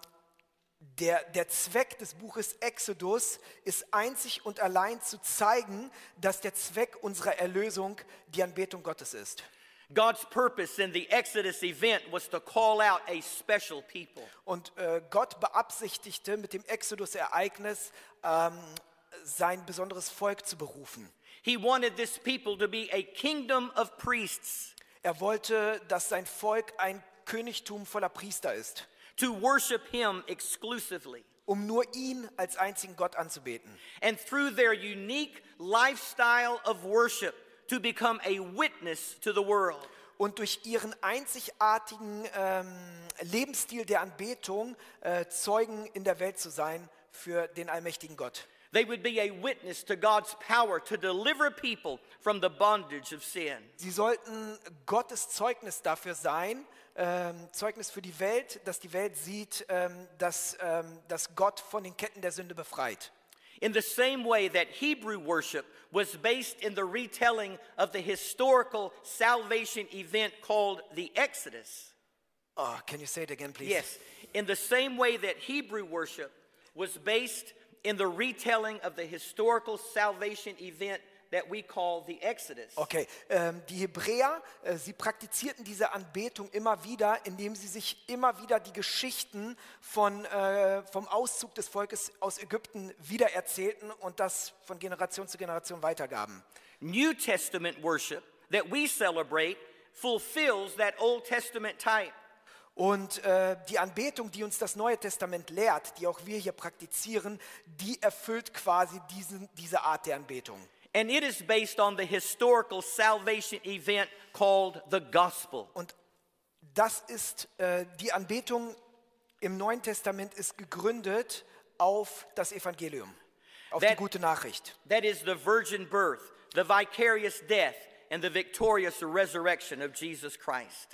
der, der Zweck des Buches Exodus ist einzig und allein zu zeigen, dass der Zweck unserer Erlösung die Anbetung Gottes ist. God's purpose in the Exodus event was to call out a special people. Und äh, Gott beabsichtigte mit dem Exodus-Ereignis ähm, sein besonderes Volk zu berufen. He wanted this people to be a kingdom of priests, Er wollte, dass sein Volk ein Königtum voller Priester ist, to worship him exclusively. um nur ihn als einzigen Gott anzubeten. And through their unique lifestyle of worship, to become a witness to the world. Und durch ihren einzigartigen ähm, Lebensstil der Anbetung äh, Zeugen in der Welt zu sein für den allmächtigen Gott. They would be a witness to God's power to deliver people from the bondage of sin. Sie sollten Gottes Zeugnis dafür sein, ähm, Zeugnis für die Welt, dass die Welt sieht, ähm, dass, ähm, dass Gott von den Ketten der Sünde befreit. In the same way that Hebrew worship was based in the retelling of the historical salvation event called the Exodus. Oh, can you say it again, please? Yes, in the same way that Hebrew worship was based in the retelling of the historical salvation event that we call the Exodus. Okay, ähm, die Hebräer, äh, sie praktizierten diese Anbetung immer wieder, indem sie sich immer wieder die Geschichten von, äh, vom Auszug des Volkes aus Ägypten wiedererzählten und das von Generation zu Generation weitergaben. New Testament worship that we celebrate fulfills that Old Testament type. Und äh, die Anbetung, die uns das Neue Testament lehrt, die auch wir hier praktizieren, die erfüllt quasi diesen, diese Art der Anbetung. And it is based on the historical salvation event called the gospel. Und das ist, äh, die Anbetung im Neuen Testament ist gegründet auf das Evangelium, auf That- die gute Nachricht. That is the virgin birth, the vicarious death, and the victorious resurrection of Jesus Christ.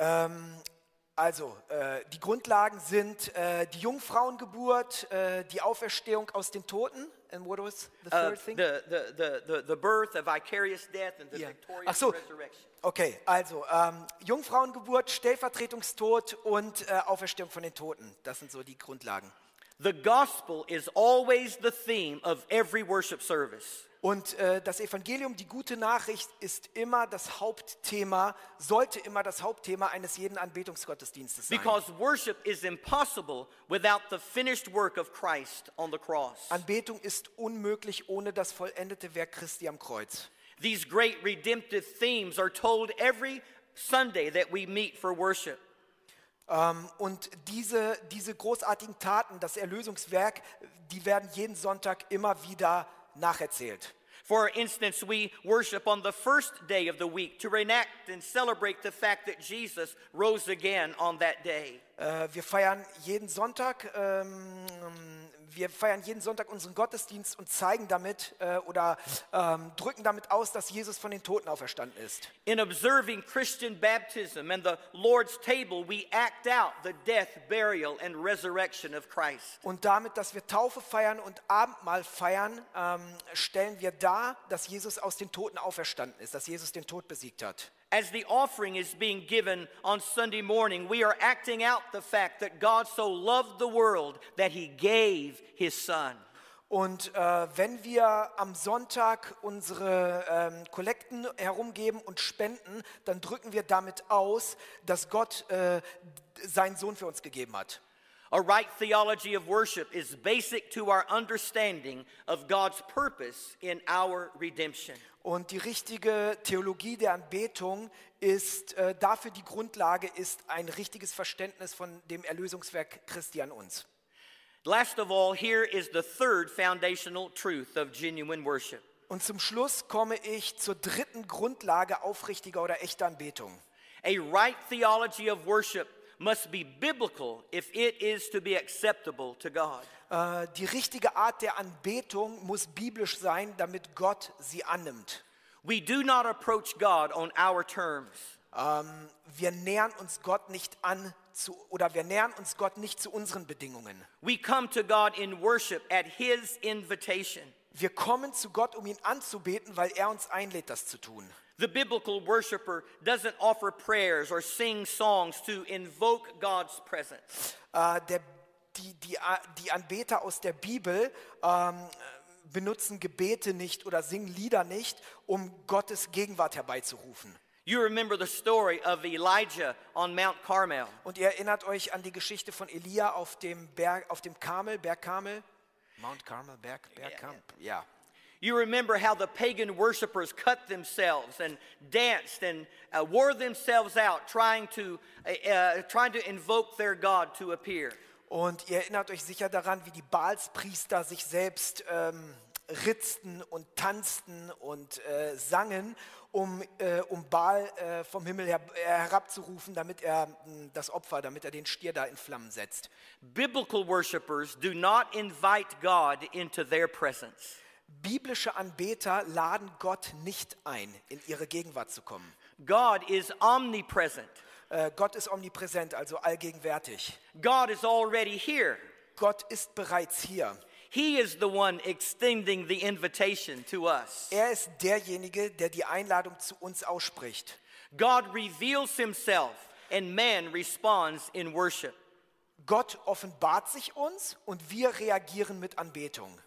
Also, äh, die Grundlagen sind äh, die Jungfrauengeburt, äh, die Auferstehung aus den Toten. And what was the Uh, third thing? the, the, the, the, the birth, the vicarious death, and the Ja. victorious Ach so. resurrection. Okay, also ähm, Jungfrauengeburt, Stellvertretungstod und äh, Auferstehung von den Toten. Das sind so die Grundlagen. The gospel is always the theme of every worship service. Und äh, das Evangelium, die gute Nachricht, ist immer das Hauptthema, sollte immer das Hauptthema eines jeden Anbetungsgottesdienstes sein. Because worship is impossible without the finished work of Christ on the cross. Anbetung ist unmöglich ohne das vollendete Werk Christi am Kreuz. These great redemptive themes are told every Sunday that we meet for worship. Ähm, und diese, diese großartigen Taten, das Erlösungswerk, die werden jeden Sonntag immer wieder nacherzählt. For instance, we worship on the first day of the week to reenact and celebrate the fact that Jesus rose again on that day. Äh, wir feiern jeden Sonntag, ähm, wir feiern jeden Sonntag unseren Gottesdienst und zeigen damit äh, oder ähm, drücken damit aus, dass Jesus von den Toten auferstanden ist. In observing Christian baptism and the Lord's table, we act out the death, burial, and resurrection of Christ. Und damit, dass wir Taufe feiern und Abendmahl feiern, ähm, stellen wir dar, dass Jesus aus den Toten auferstanden ist, dass Jesus den Tod besiegt hat. As the offering is being given on Sunday morning, we are acting out the fact that God so loved the world that he gave his son. Und äh, wenn wir am Sonntag unsere ähm, Kollekten herumgeben und spenden, dann drücken wir damit aus, dass Gott äh, seinen Sohn für uns gegeben hat. A right theology of worship is basic to our understanding of God's purpose in our redemption. Und die richtige Theologie der Anbetung ist äh, dafür die Grundlage ist ein richtiges Verständnis von dem Erlösungswerk Christi an uns. Last of all, here is the third foundational truth of genuine worship. Und zum Schluss komme ich zur dritten Grundlage aufrichtiger oder echter Anbetung. A right theology of worship must be biblical if it is to be acceptable to God. Äh, die richtige Art der Anbetung muss biblisch sein, damit Gott sie annimmt. We do not approach God on our terms. Ähm, wir nähern uns Gott nicht an zu, oder wir nähern uns Gott nicht zu unseren Bedingungen. We come to God in worship at His invitation. Wir kommen zu Gott, um ihn anzubeten, weil er uns einlädt, das zu tun. The biblical worshiper doesn't offer prayers or sing songs to invoke God's presence. Äh, der, die, die, die Anbeter aus der Bibel ähm, benutzen Gebete nicht oder singen Lieder nicht, um Gottes Gegenwart herbeizurufen. You remember the story of Elijah on Mount Carmel. Und ihr erinnert euch an die Geschichte von Elia auf dem Berg, auf dem Karmel, Berg Karmel? Mount Carmel, Berg, Berg Karmel, ja. You remember how the pagan worshipers cut themselves and danced and uh, wore themselves out trying to, uh, uh, trying to invoke their God to appear. Und ihr erinnert euch sicher daran, wie die Baalspriester sich selbst ähm, ritzten und tanzten und äh, sangen, um, äh, um Baal äh, vom Himmel her, äh, herabzurufen, damit er mh, das Opfer, damit er den Stier da in Flammen setzt. Biblical worshipers do not invite God into their presence. Biblische Anbeter laden Gott nicht ein, in ihre Gegenwart zu kommen. God is omnipresent. Äh, Gott ist omnipräsent, also allgegenwärtig. God is already here. Gott ist bereits hier. He is the one extending the invitation to us. Er ist derjenige, der die Einladung zu uns ausspricht. God reveals himself and man responds in worship. Gott offenbart sich uns und wir reagieren mit Anbetung.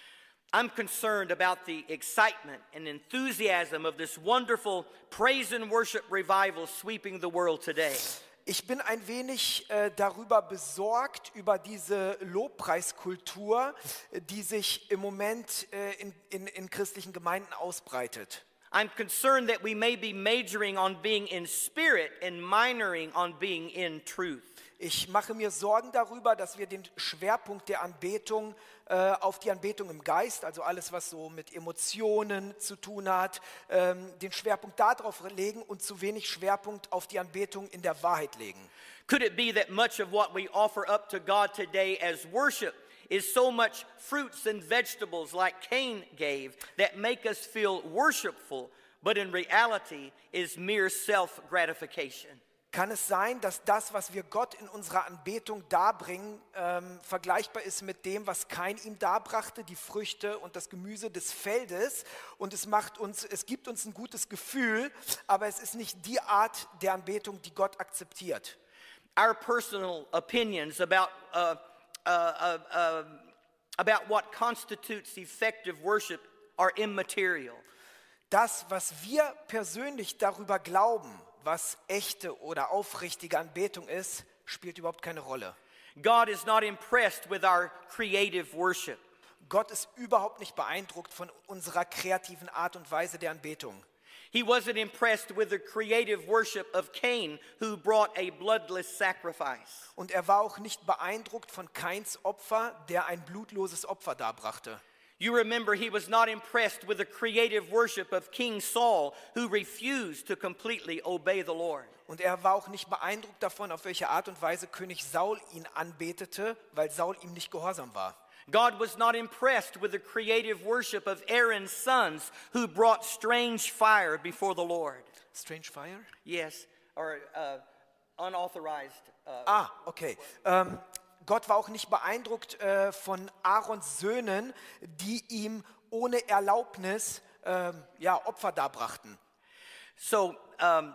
I'm concerned about the excitement and enthusiasm of this wonderful praise and worship revival sweeping the world today. Ich bin ein wenig äh, darüber besorgt, über diese Lobpreiskultur, die sich im Moment äh, in, in, in christlichen Gemeinden ausbreitet. I'm concerned that we may be majoring on being in spirit and minoring on being in truth. Ich mache mir Sorgen darüber, dass wir den Schwerpunkt der Anbetung äh, auf die Anbetung im Geist, also alles, was so mit Emotionen zu tun hat, ähm, den Schwerpunkt darauf legen und zu wenig Schwerpunkt auf die Anbetung in der Wahrheit legen. Could it be that much of what we offer up to God today as worship is so much fruits and vegetables like Cain gave that make us feel worshipful, but in reality is mere self-gratification? Kann es sein, dass das, was wir Gott in unserer Anbetung darbringen, ähm, vergleichbar ist mit dem, was Kain ihm darbrachte, die Früchte und das Gemüse des Feldes, und es macht uns, es gibt uns ein gutes Gefühl, aber es ist nicht die Art der Anbetung, die Gott akzeptiert. Our personal opinions about uh, uh, uh, uh, about what constitutes effective worship are immaterial. Das, was wir persönlich darüber glauben, was echte oder aufrichtige Anbetung ist, spielt überhaupt keine Rolle. God is not impressed with our creative worship. Gott ist überhaupt nicht beeindruckt von unserer kreativen Art und Weise der Anbetung. He wasn't impressed with the creative worship of Cain, who brought a bloodless sacrifice. Und er war auch nicht beeindruckt von Kains Opfer, der ein blutloses Opfer darbrachte. You remember he was not impressed with the creative worship of King Saul, who refused to completely obey the Lord. Und er war auch nicht beeindruckt davon, auf welche Art und Weise König Saul ihn anbetete, weil Saul ihm nicht gehorsam war. God was not impressed with the creative worship of Aaron's sons, who brought strange fire before the Lord. Strange fire? Yes, or uh, unauthorized. Uh, Ah, okay. Ähm, Gott war auch nicht beeindruckt äh, von Aarons Söhnen, die ihm ohne Erlaubnis ähm, ja, Opfer darbrachten. So, um,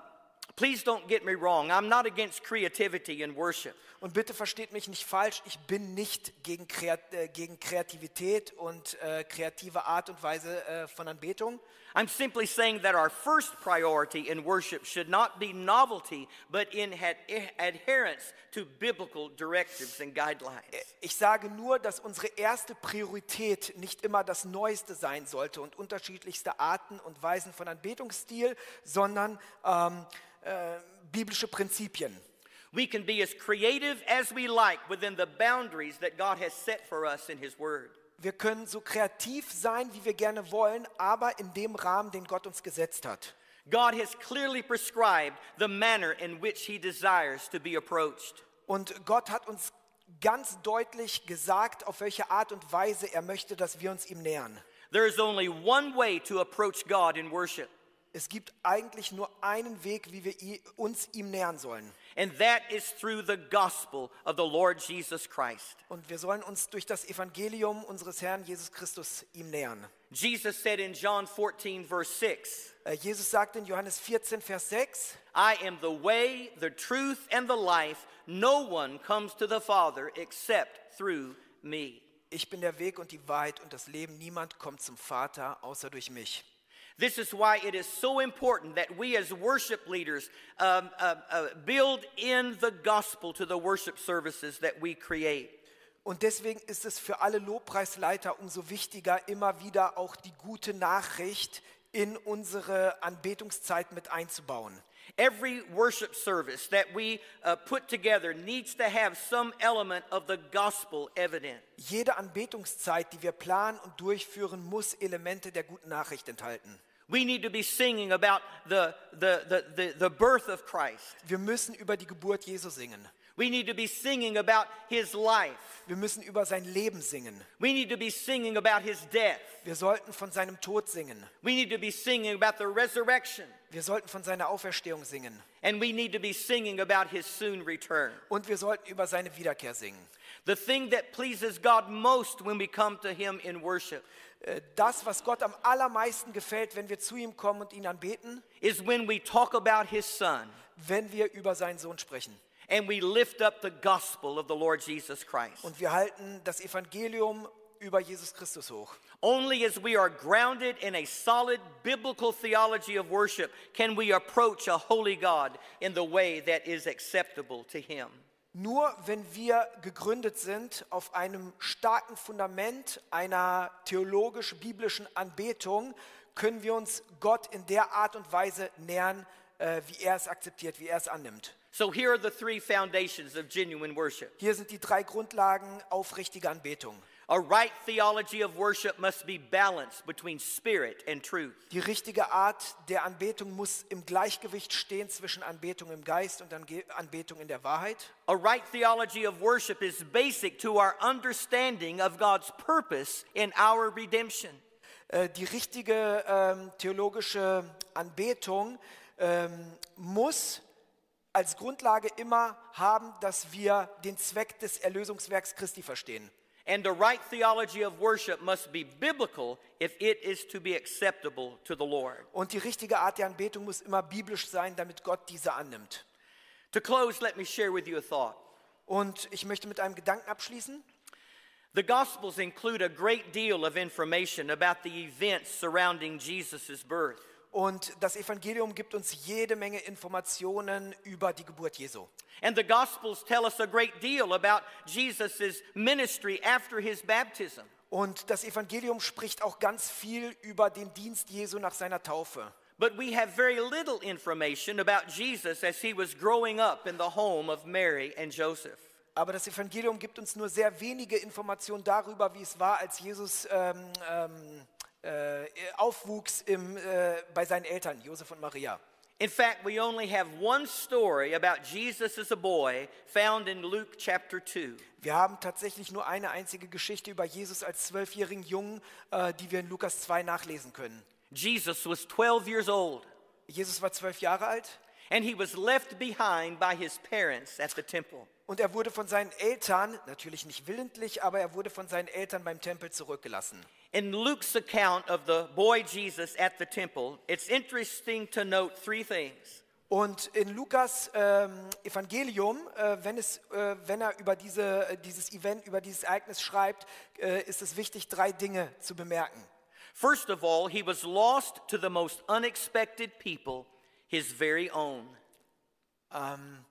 Please don't get me wrong. I'm not against creativity in worship. Und bitte versteht mich nicht falsch, ich bin nicht gegen, Kreat äh, gegen Kreativität und äh, kreative Art und Weise äh, von Anbetung. I'm simply saying that our first priority in worship should not be novelty, but in ad adherence to biblical directives and guidelines. Ich sage nur, dass unsere erste Priorität nicht immer das Neueste sein sollte und unterschiedlichste Arten und Weisen von Anbetungsstil, sondern ähm, äh, biblische Prinzipien. We can be as creative as we like within the boundaries that God has set for us in His Word. Wir können so kreativ sein, wie wir gerne wollen, aber in dem Rahmen, den Gott uns gesetzt hat. God has clearly prescribed the manner in which He desires to be approached. Und Gott hat uns ganz deutlich gesagt, auf welche Art und Weise er möchte, dass wir uns ihm nähern. There is only one way to approach God in worship, Es gibt eigentlich nur einen Weg, wie wir i- uns ihm nähern sollen. and that is through the gospel of the Lord Jesus Christ. Und wir sollen uns durch das Evangelium unseres Herrn Jesus Christus ihm nähern. Jesus said in John fourteen, verse six, Äh, Jesus sagt in Johannes vierzehn, Vers sechs, I am the way, the truth, and the life. No one comes to the Father except through me. ich bin der Weg und die Wahrheit und das Leben. Niemand kommt zum Vater außer durch mich. This is why it is so important that we as worship leaders um, uh, uh, build in the gospel to the worship services that we create. Und deswegen ist es für alle Lobpreisleiter umso wichtiger, immer wieder auch die gute Nachricht in unsere Anbetungszeit mit einzubauen. Every worship service that we uh, put together needs to have some element of the gospel evident. Jede Anbetungszeit, die wir planen und durchführen, muss Elemente der guten Nachricht enthalten. We need to be singing about the, the, the, the, the birth of Christ. Wir müssen über die Geburt Jesu singen. We need to be singing about His life. Wir müssen über sein Leben singen. We need to be singing about His death. Wir sollten von seinem Tod singen. We need to be singing about the resurrection. Wir sollten von seiner Auferstehung singen. And we need to be singing about His soon return. Und wir sollten über seine Wiederkehr singen. The thing that pleases God most when we come to Him in worship Äh, Das, was Gott am allermeisten gefällt, wenn wir zu ihm kommen und ihn anbeten, is when we talk about His Son wenn wir über seinen Sohn sprechen. and we lift up the gospel of the Lord Jesus Christ. Und wir halten das Evangelium über Jesus Christus hoch. Only as we are grounded in a solid biblical theology of worship can we approach a holy God in the way that is acceptable to Him. Nur wenn wir gegründet sind auf einem starken Fundament einer theologisch-biblischen Anbetung, können wir uns Gott in der Art und Weise nähern, äh, wie er es akzeptiert, wie er es annimmt. So here are the three foundations of genuine worship. Hier sind die drei Grundlagen aufrichtiger Anbetung. A right theology of worship must be balanced between spirit and truth. Die richtige Art der Anbetung muss im Gleichgewicht stehen zwischen Anbetung im Geist und Ange- Anbetung in der Wahrheit. A right theology of worship is basic to our understanding of God's purpose in our redemption. Äh, Die richtige ähm, theologische Anbetung ähm, muss als Grundlage immer haben, dass wir den Zweck des Erlösungswerks Christi verstehen. And the right theology of worship must be biblical if it is to be acceptable to the Lord. Und die richtige Art der Anbetung muss immer biblisch sein, damit Gott diese annimmt. To close, let me share with you a thought. Und ich möchte mit einem Gedanken abschließen. The Gospels include a great deal of information about the events surrounding Jesus' birth. Und das Evangelium gibt uns jede Menge Informationen über die Geburt Jesu. And the Gospels tell us a great deal about Jesus' ministry after his baptism. Und das Evangelium spricht auch ganz viel über den Dienst Jesu nach seiner Taufe. But we have very little information about Jesus as he was growing up in the home of Mary and Joseph. Aber das Evangelium gibt uns nur sehr wenige Informationen darüber, wie es war, als Jesus ähm, ähm, äh, aufwuchs im, äh, bei seinen Eltern, Josef und Maria. In fact, we only have one story about Jesus as a boy found in Luke chapter two. Wir haben tatsächlich nur eine einzige Geschichte über Jesus als zwölfjährigen Jungen, äh, die wir in Lukas zwei nachlesen können. Jesus was twelve years old, Jesus war zwölf Jahre alt and he was left behind by his parents at the temple. und er wurde von seinen Eltern, natürlich nicht willentlich, aber er wurde von seinen Eltern beim Tempel zurückgelassen. In Luke's account of the boy Jesus at the temple, it's interesting to note three things. Und in Lukas ähm, Evangelium, äh, wenn, es, äh, wenn er über diese, äh, dieses Event, über dieses Ereignis schreibt, äh, ist es wichtig, drei Dinge zu bemerken. First of all, he was lost to the most unexpected people, his very own. Ähm,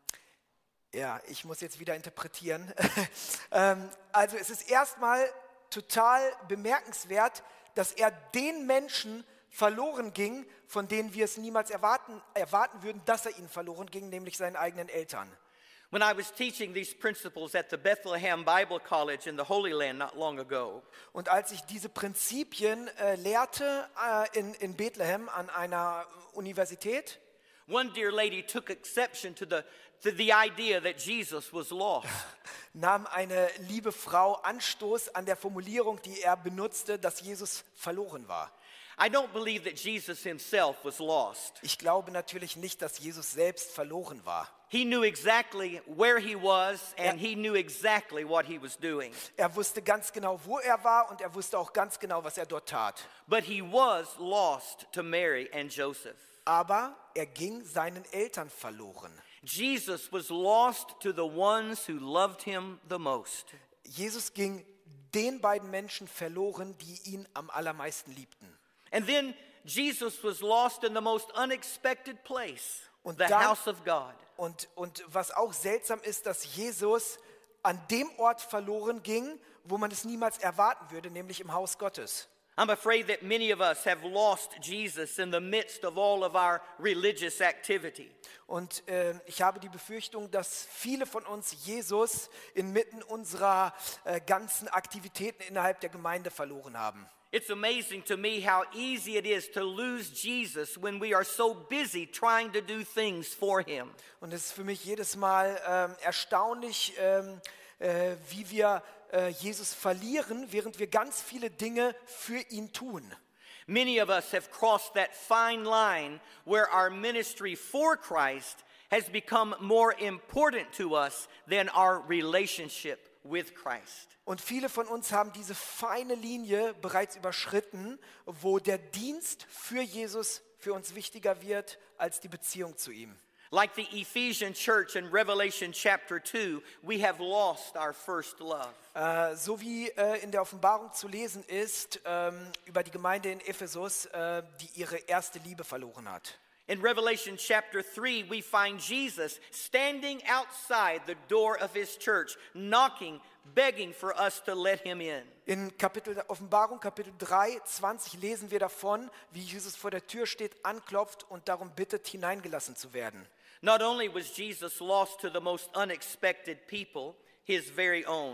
ja, ich muss jetzt wieder interpretieren. ähm, also es ist erstmal total bemerkenswert, dass er den Menschen verloren ging, von denen wir es niemals erwarten, erwarten würden, dass er ihnen verloren ging, nämlich seinen eigenen Eltern. When I was teaching these principles at the Bethlehem Bible College in the Holy Land not long ago, Und als ich diese Prinzipien äh, lehrte äh, in, in Bethlehem an einer Universität, one dear lady took exception to the, to the idea that Jesus was lost. nahm eine liebe Frau Anstoß an der Formulierung, die er benutzte, dass Jesus verloren war. I don't believe that Jesus himself was lost. Ich glaube natürlich nicht, dass Jesus selbst verloren war. He knew exactly where he was, and Ja. he knew exactly what he was doing. Er wusste ganz genau, wo er war, und er wusste auch ganz genau, was er dort tat. But he was lost to Mary and Joseph. Aber er ging seinen Eltern verloren. Jesus was lost to the ones who loved him the most. Jesus ging den beiden Menschen verloren, die ihn am allermeisten liebten. And then Jesus was lost in the most unexpected place, Und the dann- house of God. Und, und was auch seltsam ist, dass Jesus an dem Ort verloren ging, wo man es niemals erwarten würde, nämlich im Haus Gottes. I'm afraid that many of us have lost Jesus in the midst of all of our religious activity. Und äh, ich habe die Befürchtung, dass viele von uns Jesus inmitten unserer äh, ganzen Aktivitäten innerhalb der Gemeinde verloren haben. It's amazing to me how easy it is to lose Jesus when we are so busy trying to do things for him. Und es ist für mich jedes Mal ähm, erstaunlich, ähm, äh, wie wir äh, Jesus verlieren, während wir ganz viele Dinge für ihn tun. Many of us have crossed that fine line where our ministry for Christ has become more important to us than our relationship with Christ. Und viele von uns haben diese feine Linie bereits überschritten, wo der Dienst für Jesus für uns wichtiger wird als die Beziehung zu ihm. Like the Ephesian church in Revelation chapter two, we have lost our first love. Äh, so wie äh, in der Offenbarung zu lesen ist ähm, über die Gemeinde in Ephesus, äh, die ihre erste Liebe verloren hat. In Revelation chapter three, we find Jesus standing outside the door of his church, knocking, begging for us to let him in. In Kapitel der Offenbarung, Kapitel drei, zwanzig lesen wir davon, wie Jesus vor der Tür steht, anklopft und darum bittet, hineingelassen zu werden. Not only was Jesus lost to the most unexpected people, his very own,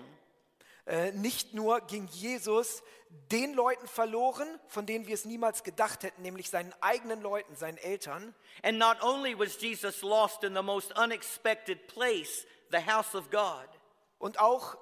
Äh, nicht nur ging Jesus den Leuten verloren, von denen wir es niemals gedacht hätten, nämlich seinen eigenen Leuten, seinen Eltern. and not only was Jesus lost in the most unexpected place, the house of God, Und auch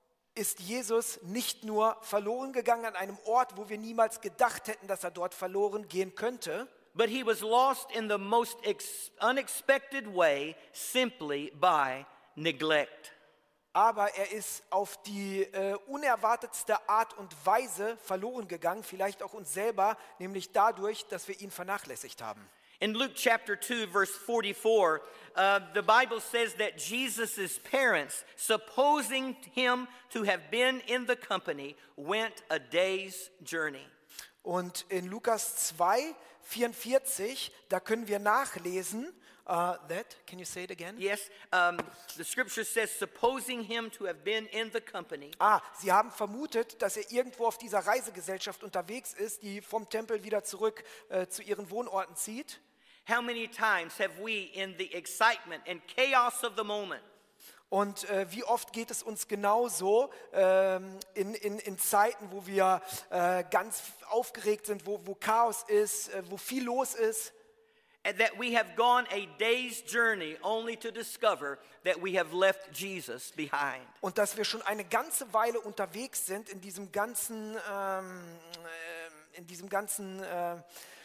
ist Jesus nicht nur verloren gegangen an einem Ort, wo wir niemals gedacht hätten, dass er dort verloren gehen könnte, but he was lost in the most ex- unexpected way simply by neglect. aber er ist auf die äh, unerwartetste Art und Weise verloren gegangen, vielleicht auch uns selber, nämlich dadurch, dass wir ihn vernachlässigt haben. In Luke chapter two, verse forty-four, uh, the Bible says that Jesus' parents, supposing him to have been in the company, went a day's journey. Und in Lukas zwei, vierundvierzig, da können wir nachlesen, uh, that, can you say it again? Yes, um, the scripture says, supposing him to have been in the company, Ah, sie haben vermutet, dass er irgendwo auf dieser Reisegesellschaft unterwegs ist, die vom Tempel wieder zurück äh, zu ihren Wohnorten zieht. how many times have we, in the excitement and chaos of the moment, Und äh, wie oft geht es uns genauso ähm, in, in, in Zeiten, wo wir äh, ganz aufgeregt sind, wo, wo Chaos ist, äh, wo viel los ist, and that we have gone a day's journey only to discover that we have left Jesus behind? und dass wir schon eine ganze Weile unterwegs sind in diesem ganzen, ähm, äh, in diesem ganzen, äh,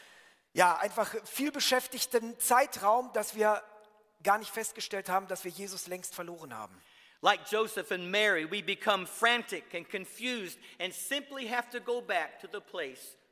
ja, einfach viel beschäftigten Zeitraum, dass wir gar nicht festgestellt haben, dass wir Jesus längst verloren haben. Like Joseph and Mary, we become frantic and confused and simply have to go back to the place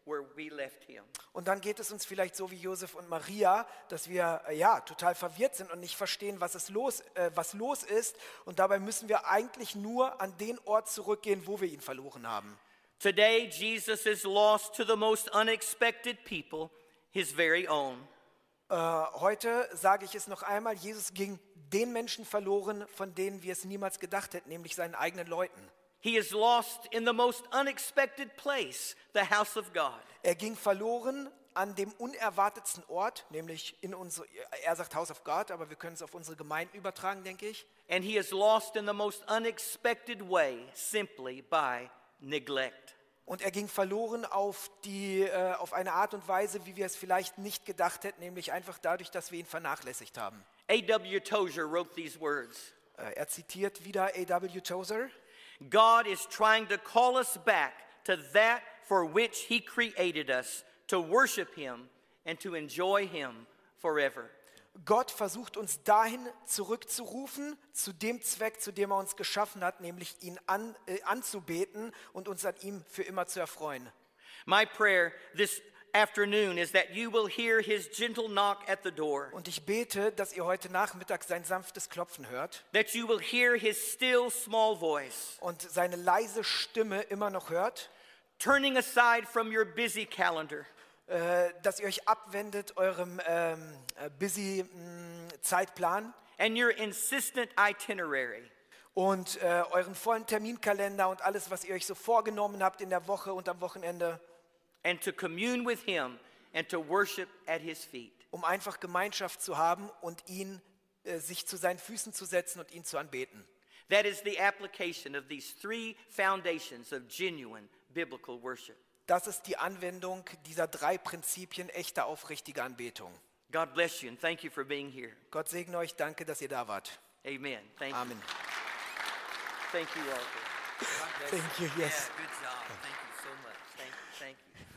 where we left him. Und dann geht es uns vielleicht so wie Josef und Maria, dass wir äh, ja total verwirrt sind und nicht verstehen, was es los, äh, was los ist. Und dabei müssen wir eigentlich nur an den Ort zurückgehen, wo wir ihn verloren haben. Today, Jesus is lost to the most unexpected people, his very own. Äh, heute sage ich es noch einmal: Jesus ging den Menschen verloren, von denen wir es niemals gedacht hätten, nämlich seinen eigenen Leuten. He is lost in the most unexpected place, the house of God. Er ging verloren an dem unerwartetsten Ort, nämlich in unsere, er sagt House of God, aber wir können es auf unsere Gemeinden übertragen, denke ich. And he is lost in the most unexpected way, simply by neglect. Und er ging verloren auf, die, äh, auf eine Art und Weise, wie wir es vielleicht nicht gedacht hätten, nämlich einfach dadurch, dass wir ihn vernachlässigt haben. A W Tozer wrote these words. Äh, er zitiert wieder A W Tozer. God is trying to call us back to that for which he created us, to worship him and to enjoy him forever. Gott versucht uns dahin zurückzurufen, zu dem Zweck, zu dem er uns geschaffen hat, nämlich ihn an, äh, anzubeten und uns an ihm für immer zu erfreuen. My prayer this afternoon is that you will hear his gentle knock at the door, Und ich bete, dass ihr heute Nachmittag sein sanftes Klopfen hört that you will hear his still small voice, und seine leise Stimme immer noch hört, turning aside from your busy calendar, äh, dass ihr euch abwendet eurem ähm, äh, busy mh, Zeitplan and your insistent itinerary, und äh, euren vollen Terminkalender und alles, was ihr euch so vorgenommen habt in der Woche und am Wochenende, and to commune with him and to worship at his feet. um einfach Gemeinschaft zu haben und ihn, äh, sich zu seinen Füßen zu setzen und ihn zu anbeten. That is the application of these three foundations of genuine biblical worship. Das ist die Anwendung dieser drei Prinzipien echter, aufrichtiger Anbetung. God bless you and thank you for being here. Gott segne euch, danke, dass ihr da wart. Amen. Thank Amen. you. Thank you, Walter. God bless Thank you, yes. Yeah, good job. Thank you so much. Thank you. Thank you.